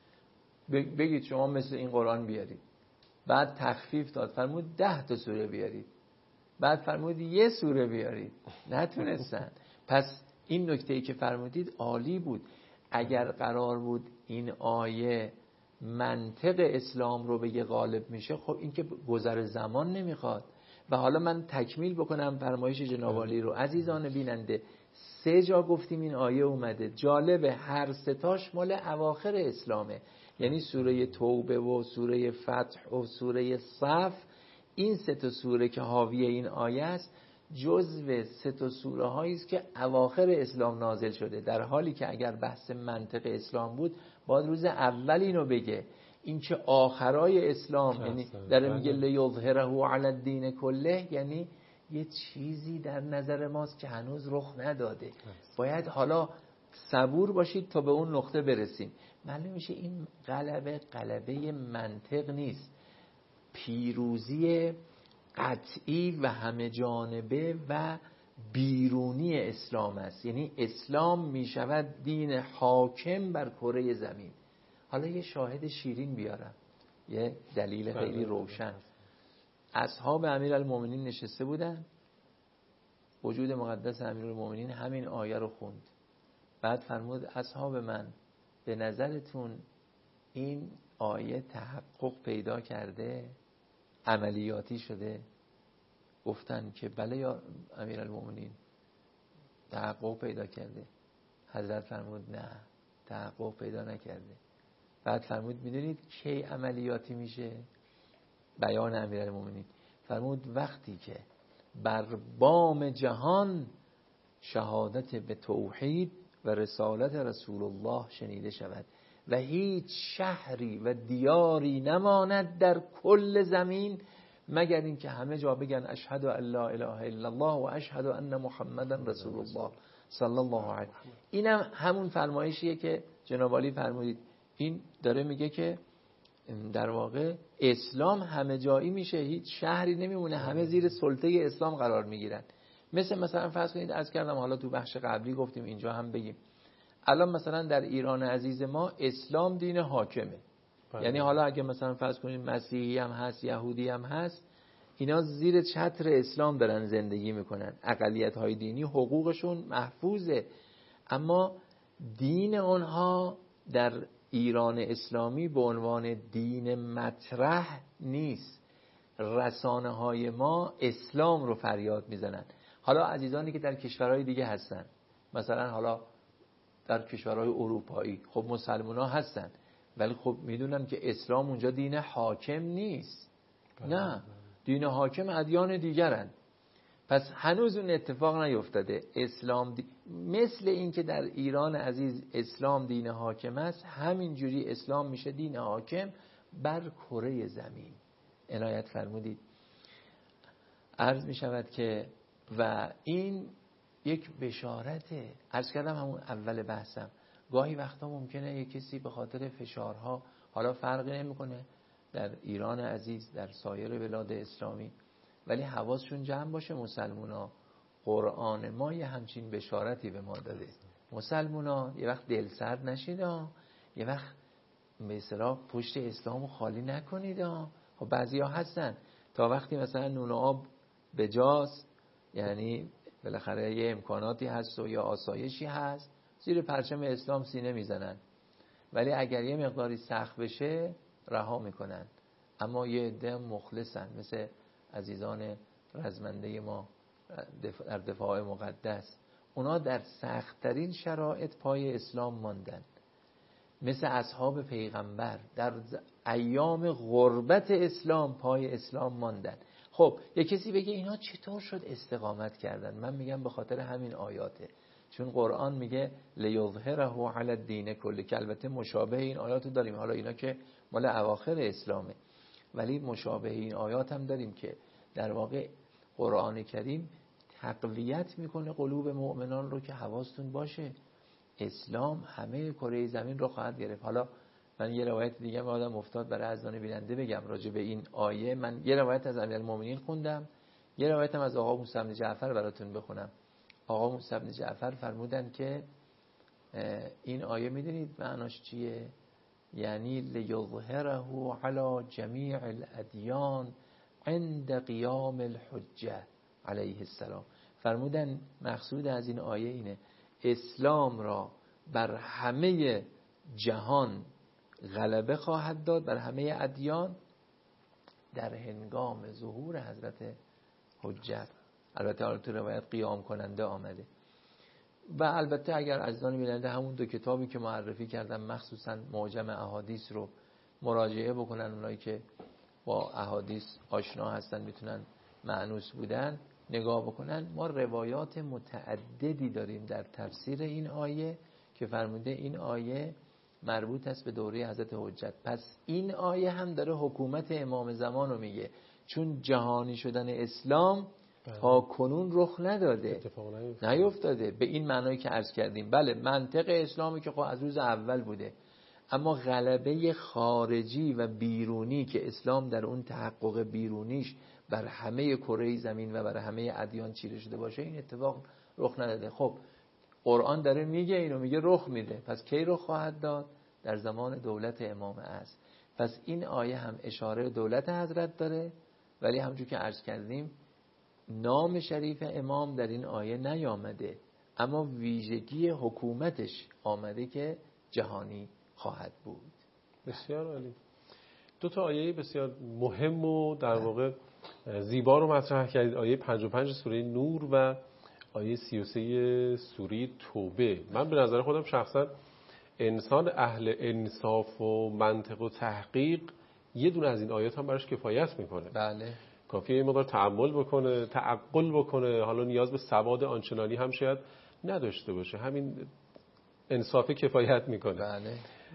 بگید شما مثل این قرآن بیارید. بعد تخفیف داد، فرمود ده تا سوره بیارید، بعد فرمود یه سوره بیارید، نتونستن. پس این نکته‌ای که فرمودید عالی بود. اگر قرار بود این آیه منطق اسلام رو بگه غالب میشه، خب این که گذر زمان نمیخواد. و حالا من تکمیل بکنم فرمایش جناب عالی رو. عزیزان بیننده، سه جا گفتیم این آیه اومده، جالبه هر ستاش مال اواخر اسلامه، یعنی سوره توبه و سوره فتح و سوره صف. این سه تا سوره که حاوی این آیه است جزو سه تا سوره هایی است که اواخر اسلام نازل شده، در حالی که اگر بحث منطق اسلام بود باید روز اول اینو بگه. این که آخرای اسلام، یعنی در میگه لیظهره علی الدین کله، یعنی یه چیزی در نظر ماست که هنوز رخ نداده، باید حالا صبور باشید تا به اون نقطه برسیم. معلوم میشه این غلبه غلبه منطق نیست، پیروزی قطعی و همه جانبه و بیرونی اسلام است. یعنی اسلام میشود دین حاکم بر کره زمین. حالا یه شاهد شیرین بیارم، یه دلیل خیلی روشن. اصحاب امیرالمومنین نشسته بودن، وجود مقدس امیرالمومنین همین آیه رو خوند، بعد فرمود اصحاب من به نظرتون این آیه تحقق پیدا کرده، عملیاتی شده؟ گفتن که بله یا امیرالمومنین تحقق پیدا کرده. حضرت فرمود نه، تحقق پیدا نکرده. بعد فرمود میدونید کی عملیاتی میشه؟ بیان امیرالمومنین فرمود وقتی که بر بام جهان شهادت به توحید و رسالت رسول الله شنیده شود و هیچ شهری و دیاری نماند در کل زمین مگر این که همه جا بگن اشهد ان لا اله الا الله و اشهد ان محمدا رسول الله صلی الله علیه. اینم همون فرمایشیه که جناب عالی فرمودید. این داره میگه که در واقع اسلام همه جایی میشه، هیچ شهری نمیمونه، همه زیر سلطه اسلام قرار میگیرن. مثل مثلا فرض کنید، عرض کردم حالا تو بخش قبلی گفتیم اینجا هم بگیم، الان مثلا در ایران عزیز ما اسلام دین حاکمه. بله. یعنی حالا اگه مثلا فرض کنید مسیحی هم هست، یهودی هم هست، اینا زیر چتر اسلام دارن زندگی میکنن، اقلیت های دینی حقوقشون محفوظه، اما دین اونها در ایران اسلامی به عنوان دین مطرح نیست. رسانه های ما اسلام رو فریاد میزنن. حالا عزیزانی که در کشورهای دیگه هستن، مثلا حالا در کشورهای اروپایی، خب مسلمان ها هستن ولی خب میدونن که اسلام اونجا دین حاکم نیست. نه، دین حاکم ادیان دیگرن. پس هنوز اون اتفاق نیفتاده. اسلام دی... مثل این که در ایران عزیز اسلام دین حاکم است، همینجوری اسلام میشه دین حاکم بر کره زمین. عنایت فرمودید. عرض میشود که و این یک بشارته. عرض کردم همون اول بحثم، گاهی وقتا ممکنه یک کسی به خاطر فشارها، حالا فرقی نمیکنه در ایران عزیز در سایر بلاد اسلامی، ولی حواسشون جمع باشه. مسلمونا قرآن ما یه همچین بشارتی به ما داده. مسلمونا یه وقت دل سرد نشید، یه وقت به اصطلاح پشت اسلامو خالی نکنید. خب بعضیا هستن تا وقتی مثلا نون و آب به جاست، یعنی بالاخره یه امکاناتی هست و یا آسایشی هست، زیر پرچم اسلام سینه میزنن، ولی اگر یه مقداری سخت بشه رها میکنن. اما یه عده مخلصن، مثل عزیزان رزمنده ما در دفاع مقدس، اونا در سخت‌ترین شرایط پای اسلام ماندن، مثل اصحاب پیغمبر در ایام غربت اسلام پای اسلام ماندن. خب یک کسی بگه اینا چطور شد استقامت کردن؟ من میگم به خاطر همین آیاته، چون قرآن میگه لیظهره علی الدین کله، که البته مشابه این آیاتو داریم. حالا اینا که مال اواخر اسلامه، ولی مشابه این آیات هم داریم که در واقع قرآن کریم تقویت میکنه قلوب مؤمنان رو که حواستون باشه اسلام همه کره زمین رو خواهد گرفت. حالا من یه روایت دیگه آدم افتاد برای عزیزان بیننده بگم راجع به این آیه. من یه روایت از امیرالمومنین خوندم، یه روایت هم از آقا موسی بن جعفر براتون بخونم. آقا موسی بن جعفر فرمودن که این آیه میدونید معناش چیه؟ یعنی لیظهره علی جمیع الادیان عند قیام الحجه علیه السلام. فرمودن مقصود از این آیه اینه اسلام را بر همه جهان غلبه خواهد داد، بر همه ادیان، در هنگام ظهور حضرت حجت. البته حالا تو روایت قیام کننده آمده. و البته اگر عزیزان بیننده همون دو کتابی که معرفی کردم مخصوصا معجم احادیث رو مراجعه بکنن، اونایی که با احادیث آشنا هستن میتونن مأنوس بودن نگاه بکنن. ما روایات متعددی داریم در تفسیر این آیه که فرموده این آیه مربوط است به دوره حضرت حجت. پس این آیه هم داره حکومت امام زمان رو میگه، چون جهانی شدن اسلام تا کنون رخ نداده، نیفتاده به این معنایی که عرض کردیم. بله منطق اسلامی که خب از روز اول بوده، اما غلبه خارجی و بیرونی که اسلام در اون تحقق بیرونیش بر همه کره زمین و بر همه ادیان چیره شده باشه، این اتفاق رخ نداده. خب قرآن داره میگه اینو، میگه رخ میده. پس کی رخ خواهد داد؟ در زمان دولت امام است. پس این آیه هم اشاره دولت حضرت داره، ولی همونجور که عرض کردیم نام شریف امام در این آیه نیامده، اما ویژگی حکومتش آمده که جهانی خواهد بود. بسیار عالی. دو تا آیه بسیار مهم و در واقع زیبا رو مطرح کردید، آیه پنجاه و پنج سوره نور و آیه سی و سه سوره توبه. من به نظر خودم شخصا انسان اهل انصاف و منطق و تحقیق یه دونه از این آیات هم براش کفایت میکنه. بله. کافیه این مقدار تأمل بکنه، تعقل بکنه، حالا نیاز به سواد آنچنانی هم شاید نداشته باشه، همین انصاف کفایت میکنه. بله.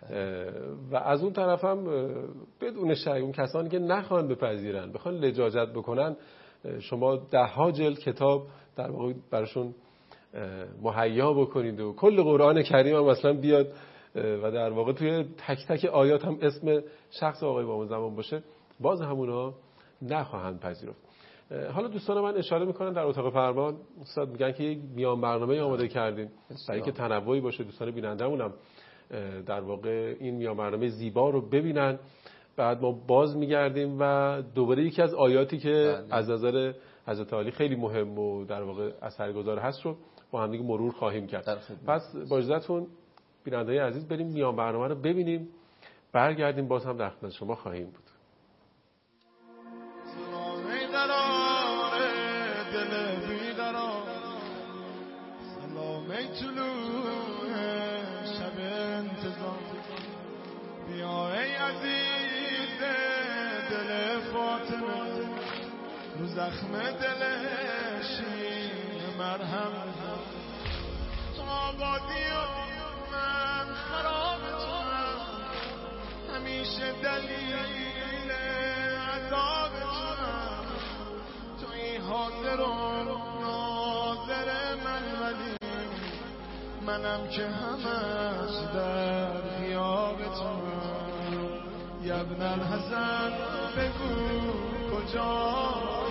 و از اون طرف هم بدون شک اون کسانی که نخوان بپذیرن، بخوان لجاجت بکنن، شما ده ها جلد کتاب در واقع براشون مهیا بکنید و کل قرآن کریم هم مثلا بیاد و در واقع توی تک تک آیات هم اسم شخص آقای امام زمان باشه، باز همونا نخواهند پذیرفت. حالا دوستان من اشاره میکنن در اتاق فرمان استاد میگن که یک میان برنامه آماده کردیم برای اینکه تنوعی باشه، دوستان بینندمون هم در واقع این میان برنامه زیبا رو ببینن. بعد ما باز میگردیم و دوباره یکی از آیاتی که بله. از نظر حضرت علی خیلی مهم و در واقع اثرگذار هست رو با هم دیگه مرور خواهیم کرد. پس با اجازهتون بیننده‌های عزیز بریم میان برنامه رو ببینیم، برگردیم باز هم در خدمت شما خواهیم بود. زخم دلشین مرهم تو آبادی و من خراب تونم، همیشه دلیل عذاب تونم، تو این حاضر و ناظر من، ولی منم که همش در غیاب تونم. یبن الحسن بگو کجایی،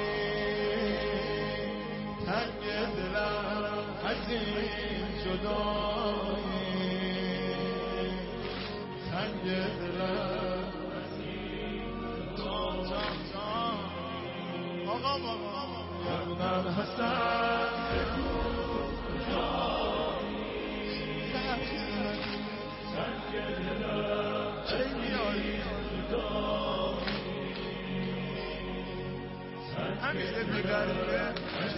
تنگ دلم از این جدایی، تنگ دلم از این جدایی. آقا بابا یبن الحسن بگو کجایی، تنگ دلم چه میایی جدایی، همیشه بگرده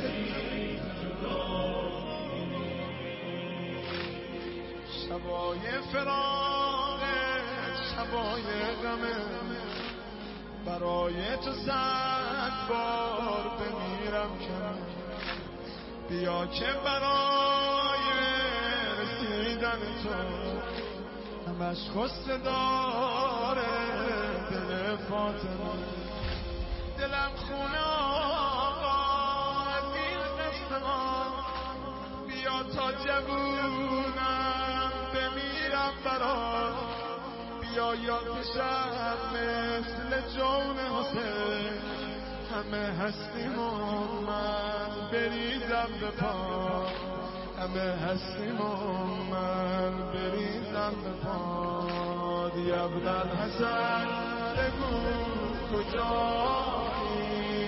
شبای فراقت، شبای غمت، برای تو صد بار بمیرم که بیا که برای رسیدن تو همش خسته داره دل فاطمه. دلم خونه آقا از این قصه ما، بیا تا جوونم بمیرم برات، بیا یا کشم مثل جون حسین، همه هستیم و من بریزم به پا، همه هستیم و من بریزم به پا. دیابدن حسن بگو کجایی،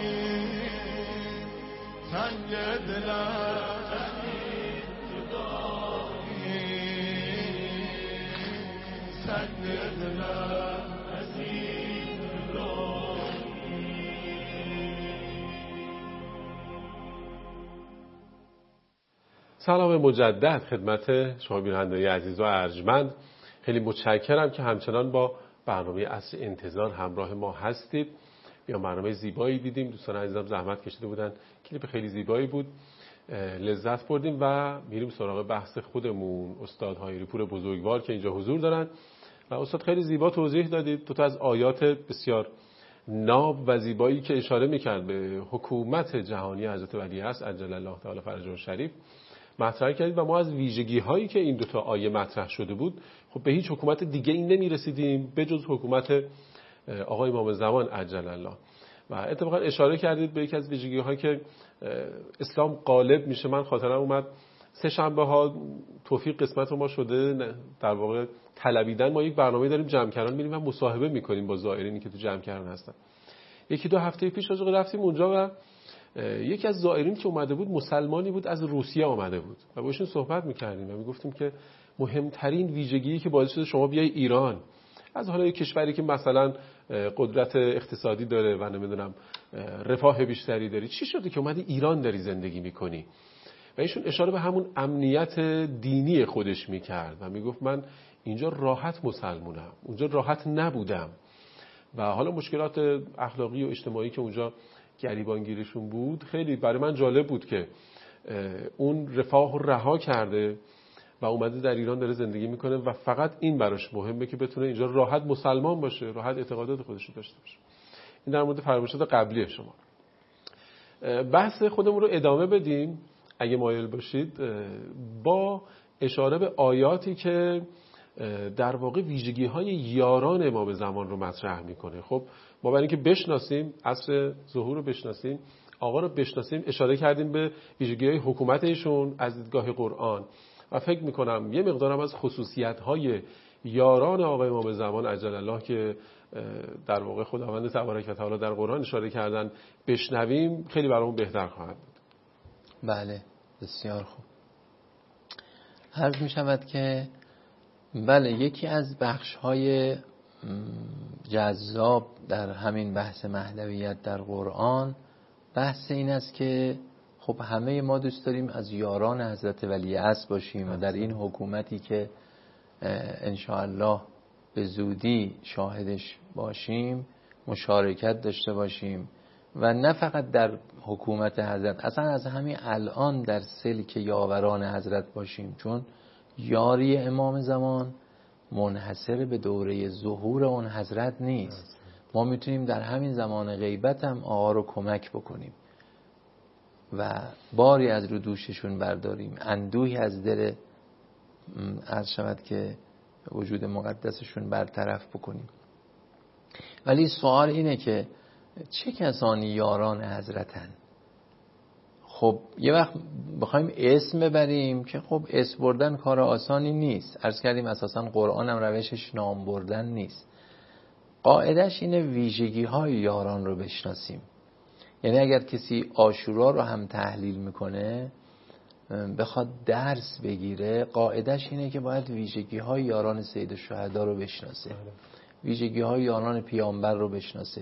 تنگ دلم تنگ دلم از این سلام مجدد خدمت شما بینندگان عزیز و ارجمند. خیلی متشکرم که همچنان با برنامه اصل انتظار همراه ما هستید. یا برنامه زیبایی دیدیم، دوستان عزیزم زحمت کشیده بودن، کلیپ خیلی زیبایی بود، لذت بردیم و میریم سراغ بحث خودمون. استاد هایریپور بزرگوار که اینجا حضور دارن و استاد خیلی زیبا توضیح دادید دو تا از آیات بسیار ناب و زیبایی که اشاره میکرد به حکومت جهانی حضرت ولیعصر عجل الله تعالی فرجه الشریف مطرح کردید و ما از ویژگی هایی که این دو تا آیه مطرح شده بود خب به هیچ حکومت دیگه این نمیرسیدیم به جز حکومت آقای امام زمان عجل الله. و اتفاقا اشاره کردید به یکی از ویژگی هایی که اسلام غالب میشه. من خاطرم اومد سه شنبه ها توفیق قسمت ما شده، در واقع طلبیدن ما یک برنامه داریم جمع‌کران میریم و مصاحبه میکنیم با زائرینی که تو جمع‌کران هستن. یکی دو هفته پیش از رفتیم اونجا و یکی از زائرین که اومده بود مسلمانی بود، از روسیه آمده بود و باشون صحبت میکردیم و میگفتیم که مهمترین ویژگی که باعث شده شما بیای ایران از حالا یک کشوری که مثلا قدرت اقتصادی داره و نمیدونم رفاه بیشتری داری، چی شده که اومدی ایران داری زندگی میکنی؟ و ایشون اشاره به همون امنیت دینی خودش میکرد و میگفت من اینجا راحت مسلمونم، اونجا راحت نبودم و حالا مشکلات اخلاقی و اجتماعی که اونجا گریبانگیرشون بود خیلی برای من جالب بود که اون رفاه رو رها کرده و اومده در ایران داره زندگی میکنه و فقط این براش مهمه که بتونه اینجا راحت مسلمان باشه، راحت اعتقادات خودش رو داشته باشه. این در مورد فرمایشات قبلی شما. بحث خودمون رو ادامه بدیم اگه مایل باشید با اشاره به آیاتی که در واقع ویژگی های یاران امام زمان رو مطرح میکنه. خب ما برای اینکه بشناسیم عصر ظهور رو بشناسیم، آقا رو بشناسیم، اشاره کردیم به ویژگی های حکومت ایشون از دیدگاه قرآن و فکر میکنم یه مقدارم از خصوصیت های یاران آقای امام زمان عجل الله که در واقع خداوند تبارک و تعالی در قرآن اشاره کردن بشنویم خیلی برامون بهتر خواهد بود. بله بسیار خوب. عرض می شود که بله یکی از بخش های جذاب در همین بحث مهدویت در قرآن بحث این است که خب همه ما دوست داریم از یاران حضرت ولیعصر باشیم و در این حکومتی که انشاءالله به زودی شاهدش باشیم مشارکت داشته باشیم و نه فقط در حکومت حضرت، اصلا از همین الان در سلک یاوران حضرت باشیم، چون یاری امام زمان منحصر به دوره ظهور اون حضرت نیست. ما میتونیم در همین زمان غیبت هم آقا رو کمک بکنیم و باری از رو دوششون برداریم، اندوهی از دل عرض شود که وجود مقدسشون برطرف بکنیم. ولی سوال اینه که چه کسانی یاران حضرتن؟ خب یه وقت بخوایم اسم ببریم که خب اسم بردن کار آسانی نیست. عرض کردیم اساسا قرآن هم روشش نام بردن نیست. قاعدش اینه ویژگی های یاران رو بشناسیم. یعنی اگر کسی عاشورا رو هم تحلیل میکنه بخواد درس بگیره قاعدش اینه که باید ویژگی های یاران سید الشهدا رو بشناسه، ویژگی های یاران پیامبر رو بشناسه.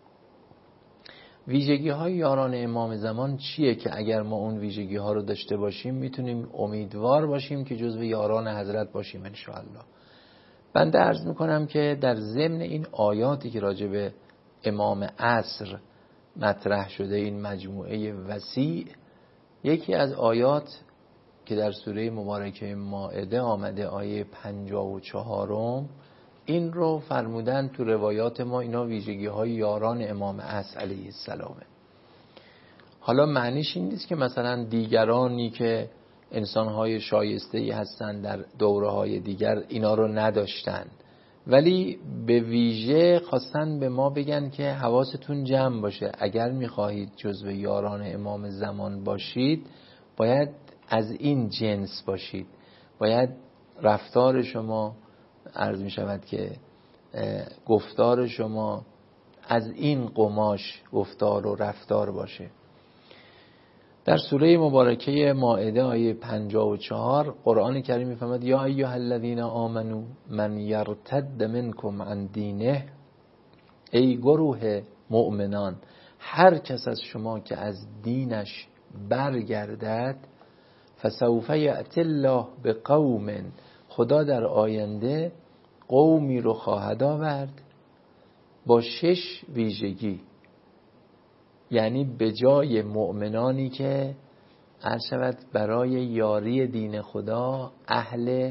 ویژگی های یاران امام زمان چیه که اگر ما اون ویژگی ها رو داشته باشیم میتونیم امیدوار باشیم که جزو یاران حضرت باشیم انشاءالله. بنده عرض میکنم که در ضمن این آیاتی که راجع به امام عصر مطرح شده این مجموعه وسیع، یکی از آیات که در سوره مبارکه مائده آمده آیه پنجاه و چهارم این رو فرمودن تو روایات ما اینا ویژگی های یاران امام عصر علیه السلامه. حالا معنیش این نیست که مثلا دیگرانی که انسانهای شایسته‌ای هستن در دوره‌های دیگر اینا رو نداشتن. ولی به ویژه خواستن به ما بگن که حواستون جمع باشه، اگر میخواهید جزو یاران امام زمان باشید باید از این جنس باشید، باید رفتار شما عرض می شود که گفتار شما از این قماش گفتار و رفتار باشه. در سوره مبارکه مائده آیه پنجاه و چهار قرآن کریم می‌فرماید یا ایها الذین آمنو من یرتد منکم عن دینه، ای گروه مؤمنان هر کس از شما که از دینش برگردد، فسوف یأتی الله بقوم، خدا در آینده قومی رو خواهد آورد با شش ویژگی، یعنی به جای مؤمنانی که عرض شود برای یاری دین خدا اهل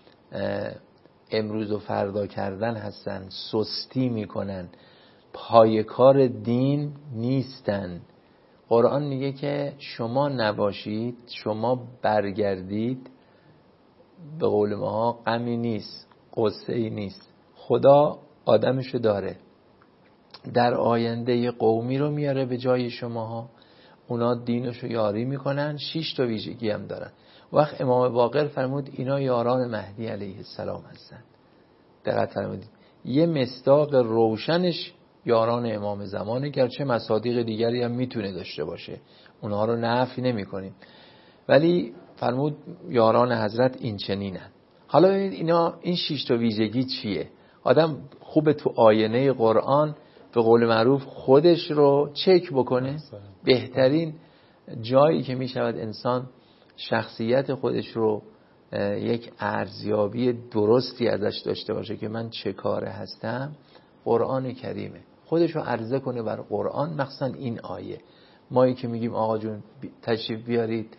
امروز و فردا کردن هستن، سستی میکنن، پایه‌کار دین نیستن. قرآن میگه که شما نباشید، شما برگردید، به قول ما غمی نیست، قصه ای نیست. خدا آدمشو داره، در آینده یه قومی رو میاره به جای شماها، اونا دینشو یاری میکنن، شش تا ویژگی هم دارن. وقت امام باقر فرمود اینا یاران مهدی علیه السلام هستن. دقت فرمودید، یه مصداق روشنش یاران امام زمانه، گرچه مصادیق دیگری هم میتونه داشته باشه، اونها رو نفی نمی کنیم، ولی فرمود یاران حضرت این چنینن. حالا ببینید اینا این شش تا ویژگی چیه؟ آدم خوبه تو آینه قرآن به قول معروف خودش رو چک بکنه. بهترین جایی که می شود انسان شخصیت خودش رو یک ارزیابی درستی ازش داشته باشه که من چه کاره هستم، قرآن کریمه. خودش رو عرضه کنه بر قرآن، مخصوصا این آیه. مایی که میگیم آقا جون تشریف بیارید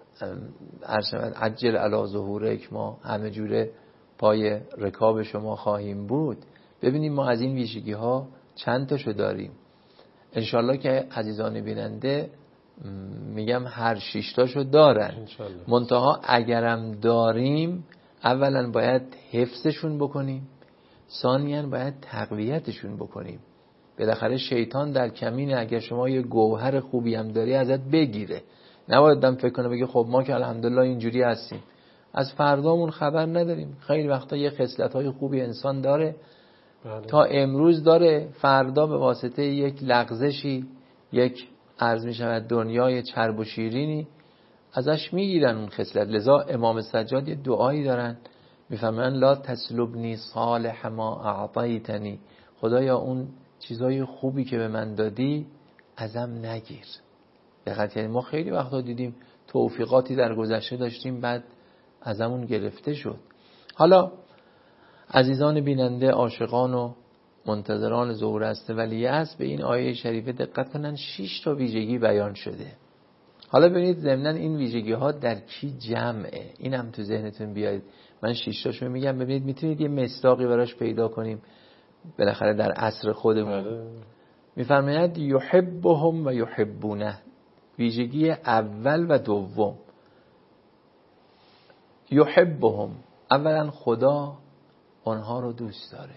ارشد عجل علی ظهورک، ما همه جوره پای رکاب شما خواهیم بود. ببینیم ما از این ویژگی ها چند تاشو داریم. انشالله که عزیزان بیننده میگم هر شش تاشو دارن. منتها اگرم داریم اولا باید حفظشون بکنیم، ثانیاً باید تقویتشون بکنیم. بالاخره شیطان در کمینه، اگر شما یه گوهر خوبی هم داری ازت بگیره. نباید دم فکر کنه بگه خب ما که الحمدلله اینجوری هستیم، از فردامون خبر نداریم. خیلی وقتا یه خصلت‌های خوبی انسان داره بله. تا امروز داره، فردا به واسطه یک لغزشی، یک عرض می شود دنیای چرب و شیرینی ازش میگیرن اون خصلت. لذا امام سجاد یه دعایی دارن میفهمن لا تسلبنی صالح ما اعطیتنی، خدایا اون چیزای خوبی که به من دادی ازم نگیر. دقیقاً یعنی ما خیلی وقتا دیدیم توفیقاتی در گذشته داشتیم بعد ازمون گرفته شد. حالا عزیزان بیننده، عاشقان و منتظران ظهور است ولی است، به این آیه شریفه دقت کنن. شش تا ویژگی بیان شده. حالا ببینید ضمناً این ویژگی ها در کی جمعه، این هم تو ذهنتون بیارید. من شش تاشو میگم، ببینید میتونید یه مصداقی براش پیدا کنیم بالاخره در عصر خودمون. میفرماید یحبهم و یحبونه، ویژگی اول و دوم. یحبهم، اولا خدا آنها رو دوست داره.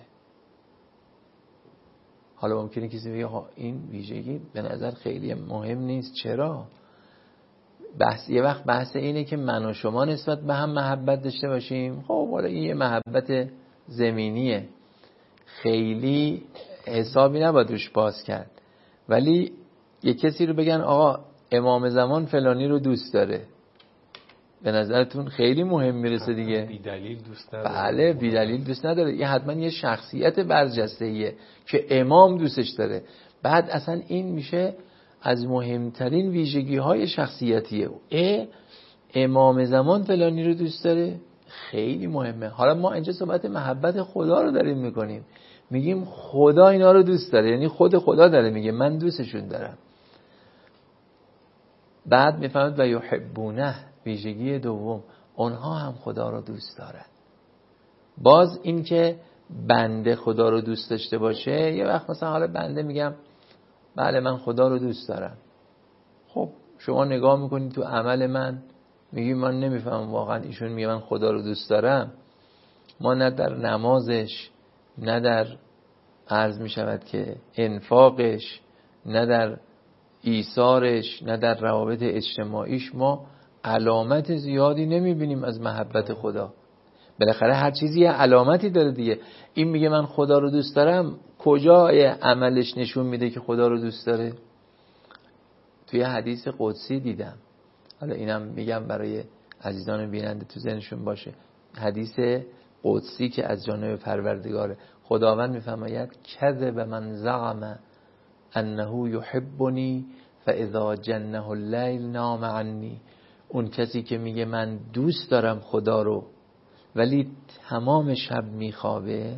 حالا ممکنه کسی بگه این ویژگی به نظر خیلی مهم نیست، چرا؟ بحث یه وقت بحث اینه که من و شما نسبت به هم محبت داشته باشیم. خب حالا این یه محبت زمینیه، خیلی حسابی نباید روش باز کرد. ولی یه کسی رو بگن آقا امام زمان فلانی رو دوست داره، به نظرتون خیلی مهم میرسه دیگه؟ بی دلیل دوست نداره. بله بی دلیل دوست نداره. یه حتما یه شخصیت برجسته‌ایه که امام دوستش داره. بعد اصلا این میشه از مهمترین ویژگی های شخصیتیه. اه امام زمان فلانی رو دوست داره، خیلی مهمه. حالا ما اینجا صحبت محبت خدا رو داریم میکنیم، میگیم خدا اینا رو دوست داره، یعنی خود خدا داره میگه من دوستشون دارم. بعد میفهمد و یحبونه، ویژگی دوم، اونها هم خدا رو دوست دارن. باز این که بنده خدا رو دوست داشته باشه، یه وقت مثلا حالا بنده میگم بله من خدا رو دوست دارم، خب شما نگاه میکنید تو عمل من میگی من نمیفهمم واقعا ایشون میگه من خدا رو دوست دارم. ما نه در نمازش، نه در عرض می شود که انفاقش، نه در ایثارش، نه در روابط اجتماعیش ما علامت زیادی نمی بینیم از محبت خدا. بالاخره هر چیزی یه علامتی داره دیگه. این میگه من خدا رو دوست دارم، کجای عملش نشون میده که خدا رو دوست داره؟ توی حدیث قدسی دیدم، حالا اینم میگم برای عزیزان بیننده تو ذهنشون باشه، حدیث قدسی که از جانب پروردگاره. خداوند میفرماید کذب من زعم انه یحبنی فاذا جنه اللیل نام عنی. اون کسی که میگه من دوست دارم خدا رو ولی تمام شب میخوابه،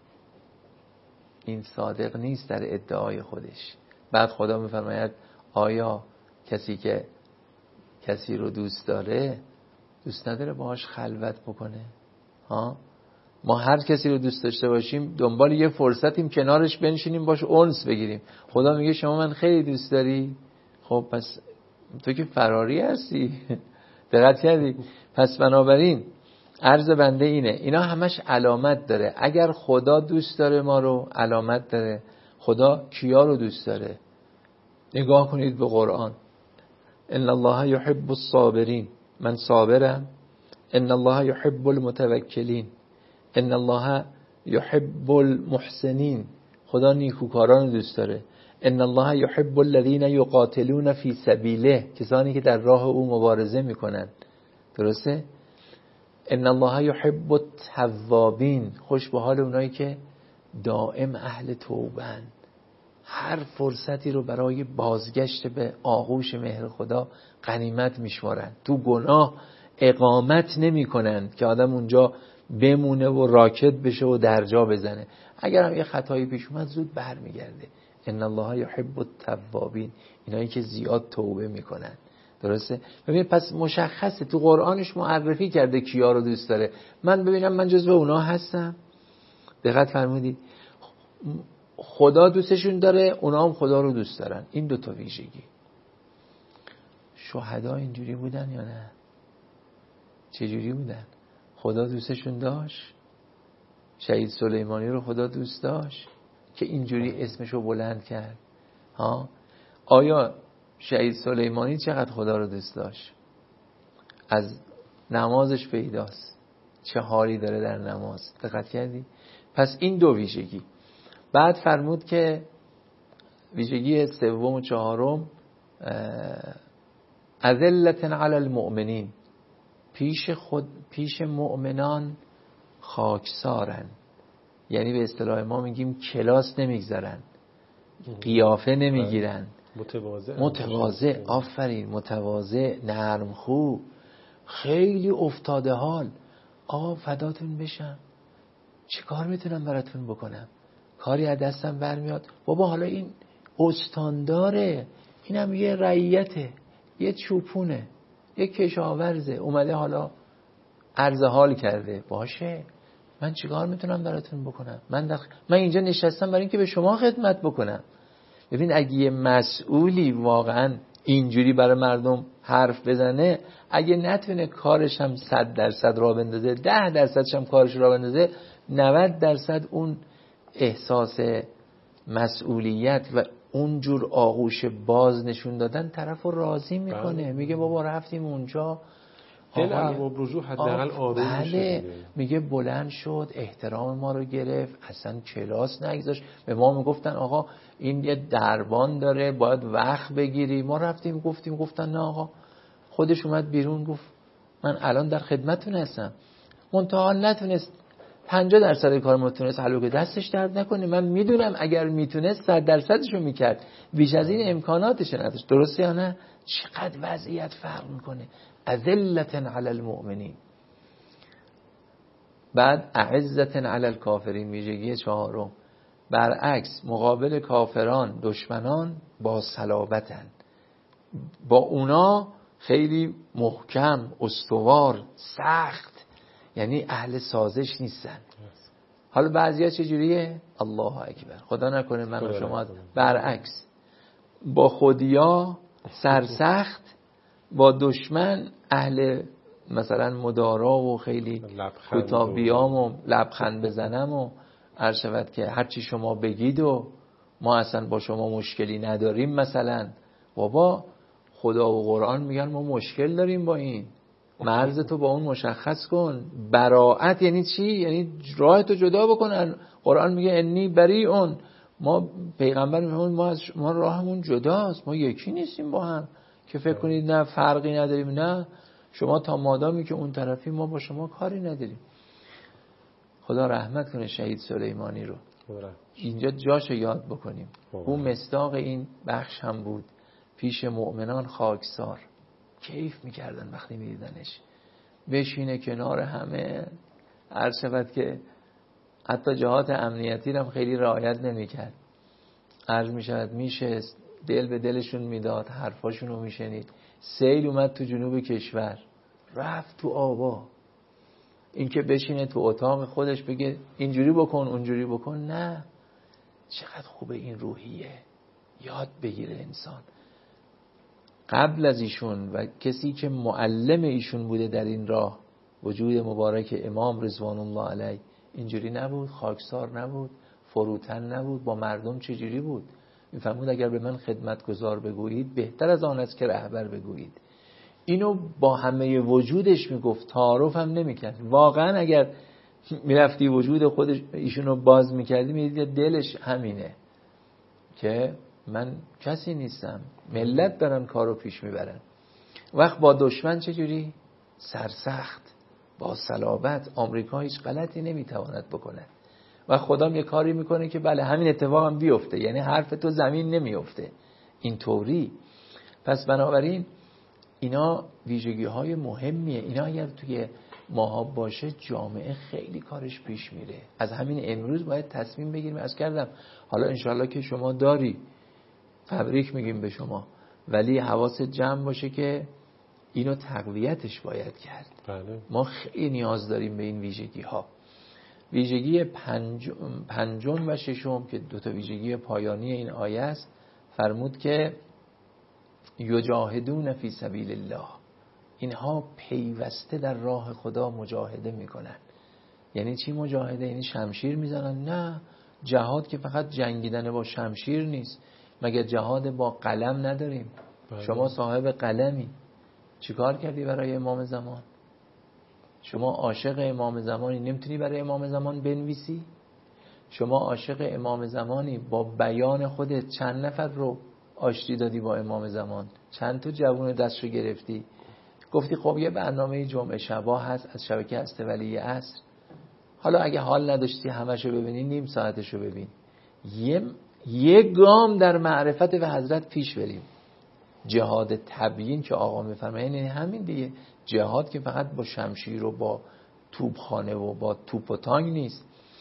این صادق نیست در ادعای خودش. بعد خدا میفرماید آیا کسی که کسی رو دوست داره دوست نداره باهاش خلوت بکنه؟ ها، ما هر کسی رو دوست داشته باشیم دنبال یه فرصتیم کنارش بنشینیم باش انس بگیریم. خدا میگه شما من خیلی دوست داری، خب پس تو که فراری هستی. دقت کردی؟ پس بنابراین عرض بنده اینه، اینا همش علامت داره. اگر خدا دوست داره ما رو، علامت داره. خدا کیا رو دوست داره؟ نگاه کنید به قرآن. ان الله یحب الصابرین، من صابرم. ان الله یحب المتوکلین، ان الله یحب المحسنین، خدا نیکوکاران رو دوست داره. ان الله یحب الذین یقاتلون فی سبیله، کسانی که در راه او مبارزه میکنن. درسته؟ ان الله یحب التوابین، خوش به حال اونایی که دائم اهل توبه‌اند، هر فرصتی رو برای بازگشت به آغوش مهر خدا غنیمت میشمارن، تو گناه اقامت نمی کنن که آدم اونجا بمونه و راکت بشه و درجا بزنه. اگر هم یه خطایی پیش اومد زود برمیگرده. ان الله یحب التوابین، اینایی که زیاد توبه میکنن. درسته؟ ببین پس مشخصه تو قرآنش معرفی کرده کیا رو دوست داره. من ببینم من جزو اونا هستم. دقت فرمودید؟ خدا دوستشون داره، اونا هم خدا رو دوست دارن. این دو تا ویژگی. شهدا اینجوری بودن یا نه؟ چجوری بودن؟ خدا دوستشون داشت؟ شهید سلیمانی رو خدا دوست داشت که اینجوری اسمشو بلند کرد؟ ها؟ آیا شهید سلیمانی چقدر خدا رو دوست داشت؟ از نمازش پیداست چه حالی داره در نماز. دقت کردی؟ پس این دو ویژگی. بعد فرمود که ویژگی سوم و چهارم اذلة علی المؤمنین، پیش خود پیش مؤمنان خاکسارن. یعنی به اصطلاح ما میگیم کلاس نمیگذارن، قیافه نمیگیرن، متواضع متواضع. آفرین، متواضع، نرم خو، خیلی افتاده حال. آقا فداتون بشم، چی کار میتونم براتون بکنم؟ کاری از دستم برمیاد بابا، حالا این استانداره، اینم یه رعیته، یه چوپونه، یه کشاورزه، اومده حالا عرض حال کرده. باشه، من چیکار میتونم براتون بکنم؟ من دخ... من اینجا نشستم برای اینکه به شما خدمت بکنم. ببین اگه یه مسئولی واقعا اینجوری برای مردم حرف بزنه، اگه نتونه کارش هم صد درصد راه بندازه، ده درصدش هم کارش راه بندازه، نود درصد اون احساس مسئولیت و اونجور آغوش باز نشون دادن طرف رو راضی میکنه. میگه بابا رفتیم اونجا، دل ارباب رجوع حداقل آروم بله، میگه بلند شد، احترام ما رو گرفت، اصلا کلاس نگذاشت. به ما میگفتن آقا این یه دربان داره باید وقت بگیری. ما رفتیم گفتیم، گفتن نه آقا. خودش اومد بیرون گفت من الان در خدمتتون هستم. منتها نتونست پنجاه درصد کار ما تونست حلو که دستش درد نکنه. من میدونم اگر میتونست صد درصدشو میکرد، بیش از این امکاناتش نداشت. درسته یا نه؟ چقدر وضعیت فرق میکنه. اذلة علی المؤمنین. بعد اعزة علی الکافرین، ویژگی چهارم. برعکس، مقابل کافران، دشمنان با صلابتن، با اونا خیلی محکم، استوار، سخت، یعنی اهل سازش نیستن. حالا بعضیا چجوریه؟ الله اکبر، خدا نکنه من و شما. برعکس، با خودیا سرسخت، با دشمن اهل مثلا مدارا و خیلی کوتاه بیام و لبخند بزنم و عرض شود که هرچی شما بگید و ما اصلا با شما مشکلی نداریم. مثلا بابا خدا و قرآن میگن ما مشکل داریم با این، مرز تو با اون مشخص کن. براءت یعنی چی؟ یعنی راه تو جدا بکنن. قرآن میگه انی بریئون، ما پیغمبر میگه ما از ما راهمون جداست، ما یکی نیستیم با هم که فکر کنید نه فرقی نداریم. نه، شما تا مادامی که اون طرفی ما با شما کاری نداریم. خدا رحمت کنه شهید سلیمانی رو، اینجا جاشو یاد بکنیم. اون مصداق این بخش هم بود. پیش مؤمنان خاکسار، کیف میکردن وقتی میدیدنش، بشینه کنار همه. عرض شود که حتی جهات امنیتی هم خیلی رعایت نمیکرد. عرض میشود میشه دل به دلشون میداد، حرفاشون رو میشنید. سیل اومد تو جنوب کشور، رفت تو آبا. این که بشینه تو اتاق خودش بگه اینجوری بکن اونجوری بکن، نه. چقدر خوبه این روحیه، یاد بگیره انسان. قبل از ایشون و کسی که معلم ایشون بوده در این راه، وجود مبارک امام رضوان الله علیه اینجوری نبود، خاکسار نبود، فروتن نبود. با مردم چجوری بود؟ میفهمود اگر به من خدمتگزار بگویید بهتر از آن است که رهبر بگویید. اینو با همه وجودش میگفت، تعارف هم نمیکرد. واقعا اگر میرفتی وجود خودش ایشونو باز میکردی میدید دلش همینه که من کسی نیستم، ملت دارن کارو پیش میبرن. وقت با دشمن چجوری؟ سرسخت، با صلابت. آمریکا هیچ غلطی نمیتواند بکنه و خدام یه کاری میکنه که بله همین اتفاق هم بیفته، یعنی حرف تو زمین نمیفته اینطوری. پس بنابراین اینا ویژگی های مهمیه. اینا اگر توی ماها باشه جامعه خیلی کارش پیش میره. از همین امروز باید تصمیم بگیریم. از کردم حالا انشالله که شما داری، تبریک میگیم به شما، ولی حواست جمع باشه که اینو تقویتش باید کرد. بله. ما خیلی نیاز داریم به این ویژگی ها. ویژگی پنج... پنجم و ششم که دوتا ویژگی پایانی این آیه است، فرمود که یجاهدون فی سبیل الله، اینها پیوسته در راه خدا مجاهده میکنن. یعنی چی مجاهده؟ یعنی شمشیر میزنن؟ نه، جهاد که فقط جنگیدن با شمشیر نیست. مگه جهاد با قلم نداریم؟ بله. شما صاحب قلمی، چیکار کردی برای امام زمان؟ شما عاشق امام زمانی، نمیتونی برای امام زمان بنویسی؟ شما عاشق امام زمانی، با بیان خودت چند نفر رو آشتی دادی با امام زمان؟ چند تا جوون دستشو گرفتی؟ گفتی خب یه برنامه جمعه شبا هست از شبکه هست ولی عصر، حالا اگه حال نداشتی همشو ببینی نیم ساعتشو ببین. یه یه گام در معرفت به حضرت پیش بریم. جهاد تبیین که آقا میفرماید یعنی همین دیگه. جهاد که فقط با شمشیر و با توپخانه و با توپ و تانگ نیست.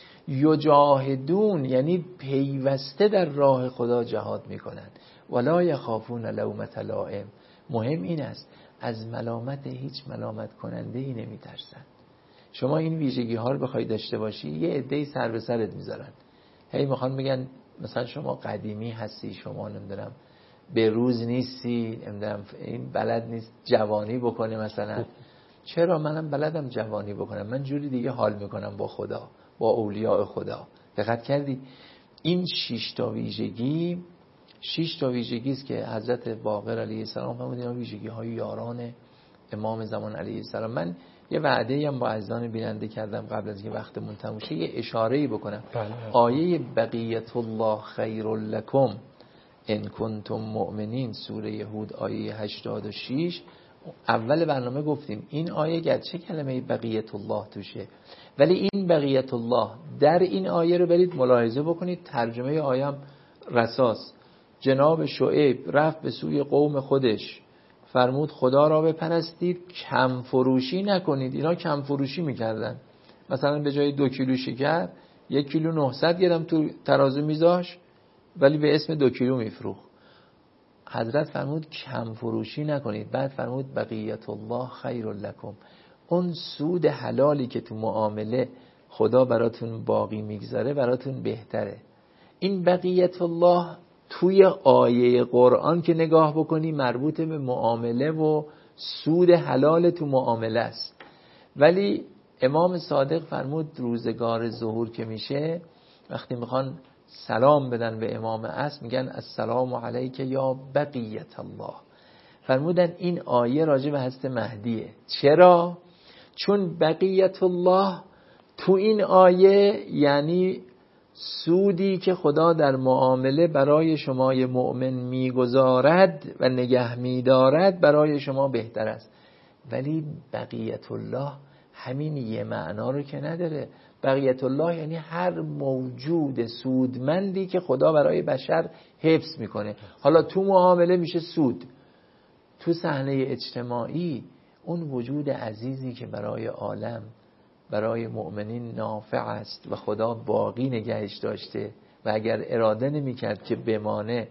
یجاهدون یعنی پیوسته در راه خدا جهاد میکنن. ولا یخافون لومة لائم. مهم این است از ملامت هیچ ملامت کننده ای نمیترسن. شما این ویژگی ها رو بخوای داشته باشی، یه عده‌ای سر به سرت میذارن، هی میخوان بگن مثلا شما قدیمی هستی، شما نمیدونم به روز نیستی، نمیدونم این بلد نیست جوانی بکنه مثلا. چرا؟ منم بلدم جوانی بکنم، من جوری دیگه حال میکنم با خدا، با اولیاء خدا. دقت کردی؟ این شش تا ویژگی شش تا ویژگی است که حضرت باقر علیه السلام فرمود اینا ویژگی های یاران امام زمان علیه السلام. من یه وعده هم با عزیزان بیننده کردم قبل از اینکه وقتمون تموم شه یه اشاره‌ای بکنم. بله. آیه بقیت الله خیر لکم ان کنتم مؤمنین، سوره هود آیه هشتاد و شش. اول برنامه گفتیم این آیه گرچه کلمه بقیت الله توشه، ولی این بقیت الله در این آیه رو برید ملاحظه بکنید. ترجمه آیه هم رساس. جناب شعیب رفت به سوی قوم خودش، فرمود خدا را بپرستید، کم فروشی نکنید. اینا کم فروشی میکردن، مثلا به جای دو کیلو شکر یک کیلو نهصد گرم تو ترازو میذاش، ولی به اسم دو کیلو میفروخت. حضرت فرمود کم فروشی نکنید. بعد فرمود بقیت الله خیر لکم، اون سود حلالی که تو معامله خدا براتون باقی میگذاره براتون بهتره. این بقیت الله توی آیه قرآن که نگاه بکنی مربوط به معامله و سود حلال تو معامله است، ولی امام صادق فرمود روزگار ظهور که میشه وقتی میخوان سلام بدن به امام عصر میگن السلام علیک یا بقیت الله. فرمودن این آیه راجع به حضرت مهدیه. چرا؟ چون بقیت الله تو این آیه یعنی سودی که خدا در معامله برای شما مؤمن میگذارد و نگه میدارد برای شما بهتر است. ولی بقیت الله همین یه معنا رو که نداره. بقیت الله یعنی هر موجود سودمندی که خدا برای بشر حفظ میکنه. حالا تو معامله میشه سود، تو صحنه اجتماعی اون وجود عزیزی که برای عالم، برای مؤمنین نافع است و خدا باقی نگهش داشته و اگر اراده نمی‌کرد که بمانه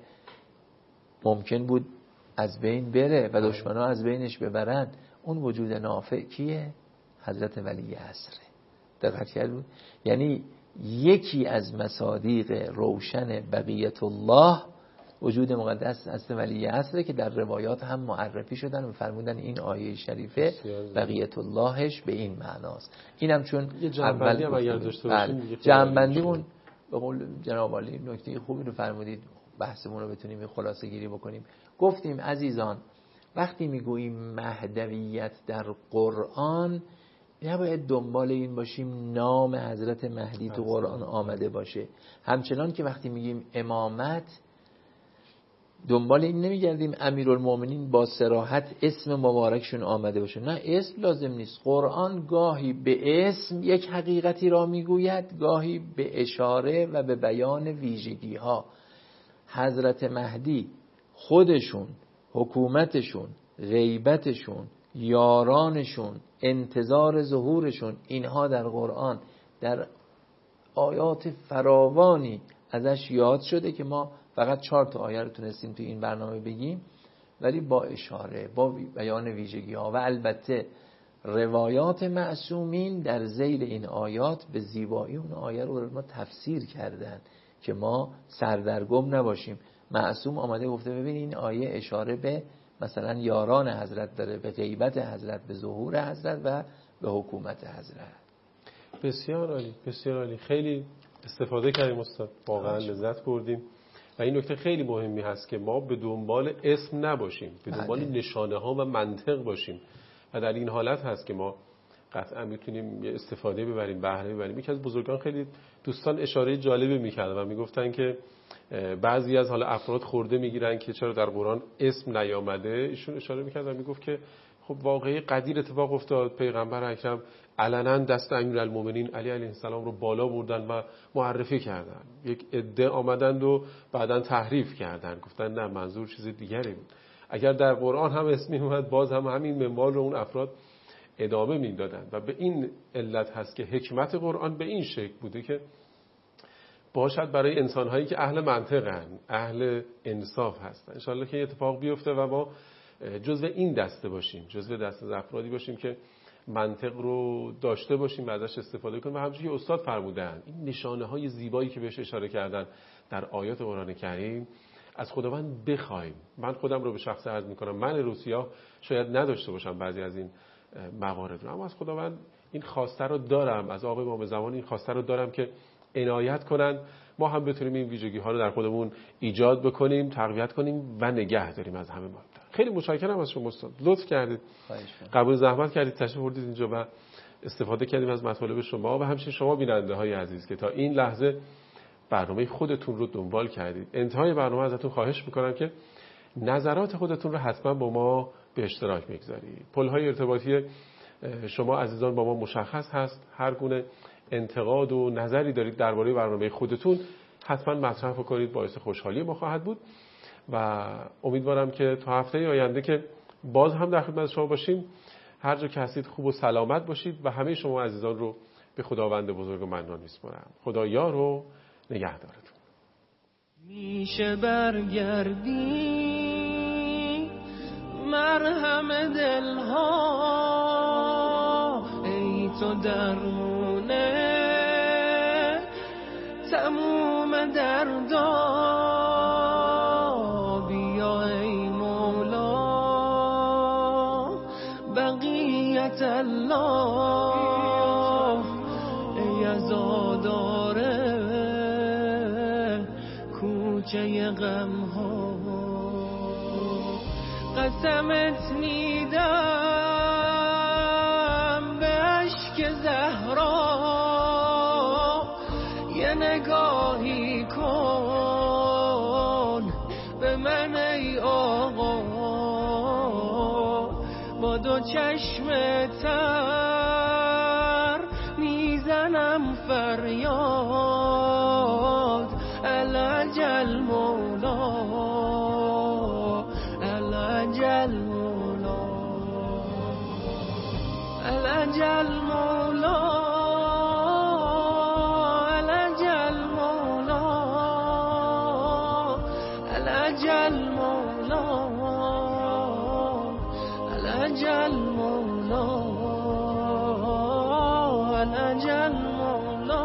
ممکن بود از بین بره و دشمنان از بینش ببرن. اون وجود نافع کیه؟ حضرت ولی عصره. دقت کردید؟ یعنی یکی از مصادیق روشن بقیت الله وجود مقدس حضرت ولی عصره که در روایات هم معرفی شدن و فرمودن این آیه شریفه بقیت اللهش به این معناست. اینم چون اول هم اگر داشته باشیم جمع‌بندیمون به قول جناب عالی نکته خوبی رو فرمودید، بحثمون رو بتونیم خلاصه گیری بکنیم. گفتیم عزیزان وقتی میگوییم مهدویت در قرآن نباید دنبال این باشیم نام حضرت مهدی تو قرآن آمده باشه. همچنان که وقتی میگیم امامت دنبال این نمیگردیم امیرالمومنین با صراحت اسم مبارکشون آمده باشه. نه، اسم لازم نیست. قرآن گاهی به اسم یک حقیقتی را میگوید، گاهی به اشاره و به بیان ویژگی ها. حضرت مهدی خودشون، حکومتشون، غیبتشون، یارانشون، انتظار ظهورشون، اینها در قرآن در آیات فراوانی ازش یاد شده که ما فقط چهار تا آیه رو تونستیم تو این برنامه بگیم، ولی با اشاره، با بیان ویژگی ها و البته روایات معصومین در ذیل این آیات به زیبایی اون آیه رو ما تفسیر کردن که ما سردرگم نباشیم. معصوم آمده گفته ببین این آیه اشاره به مثلا یاران حضرت داره، به غیبت حضرت، به ظهور حضرت و به حکومت حضرت. بسیار عالی، بسیار عالی. خیلی استفاده کردیم استاد، واقعا لذت بردیم و این نکته خیلی مهمی هست که ما به دنبال اسم نباشیم، به دنبال نشانه ها و منطق باشیم و در این حالت هست که ما قطعا میتونیم یه استفاده ببریم، بهره ببریم. یکی از بزرگان خیلی دوستان اشاره جالبی میکردن و میگفتن که بعضی از حالا افراد خورده میگیرن که چرا در قرآن اسم نیامده. ایشون اشاره میکردن میگفت که خب واقعی قدیر اتفاق افتاد، پیغمبر اکرم علنا دست امیرالمومنین علی علیه السلام رو بالا بردن و معرفی کردن. یک عده آمدند و بعداً تحریف کردن، گفتن نه منظور چیز دیگری بود. اگر در قرآن هم اسمی اومد باز هم همین منوال رو اون افراد ادامه میدادن و به این علت هست که حکمت قرآن به این شکل بوده که باشد برای انسان‌هایی که اهل منطقن، اهل انصاف هستن. ان شاءالله که اتفاق بیفته و ما جزو این دسته باشیم، جزو دسته از افرادی باشیم که منطق رو داشته باشیم و ازش استفاده کنیم و همچنین که استاد فرمودن این نشانه‌های زیبایی که بهش اشاره کردن در آیات قرآن کریم از خداوند بخوایم. من خودم رو به شخص عرض می‌کنم، من روسیا شاید نداشته باشم بعضی از این موارد رو، اما از خداوند این خواسته رو دارم، از آقای امام زمان این خواسته رو دارم که عنایت کنن ما هم بتونیم این ویژگی ها رو در خودمون ایجاد بکنیم، تقویت کنیم و نگه داریم از همه مهمتر. خیلی متشکرم از شما استاد، لطف کردید، قبول زحمت کردید، تشریف بردید اینجا و استفاده کردیم از مطالب شما و همچنین شما بیننده های عزیز که تا این لحظه برنامه خودتون رو دنبال کردید. انتهای برنامه ازتون خواهش میکنم که نظرات خودتون رو حتما با ما به اشتراک بگذارید. پل‌های ارتباطی شما عزیزان با ما مشخص هست. هر گونه انتقاد و نظری دارید درباره برنامه خودتون حتما مطرح کنید، باعث خوشحالی ما خواهد بود و امیدوارم که تا هفته آینده که باز هم در خدمت شما باشیم هر جا که هستید خوب و سلامت باشید و همه شما عزیزان رو به خداوند بزرگ و منان میسپارم. خدا یار و نگهدارتون. میشه برگردی مرهم دلها، ای تو درمونه تموم دردا، بیا ای مولا بقیت الله، ای عزاداره غنچه غم ها. قسمت میدم به اشک زهرا یه نگاهی کن به من ای آقا، با دو چشم تر میزنم فریاد العجل مولا العجل مولا العجل مولا العجل مولا العجل مولا العجل مولا العجل مولا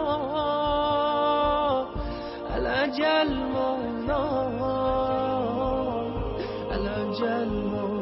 العجل مولا العجل مولا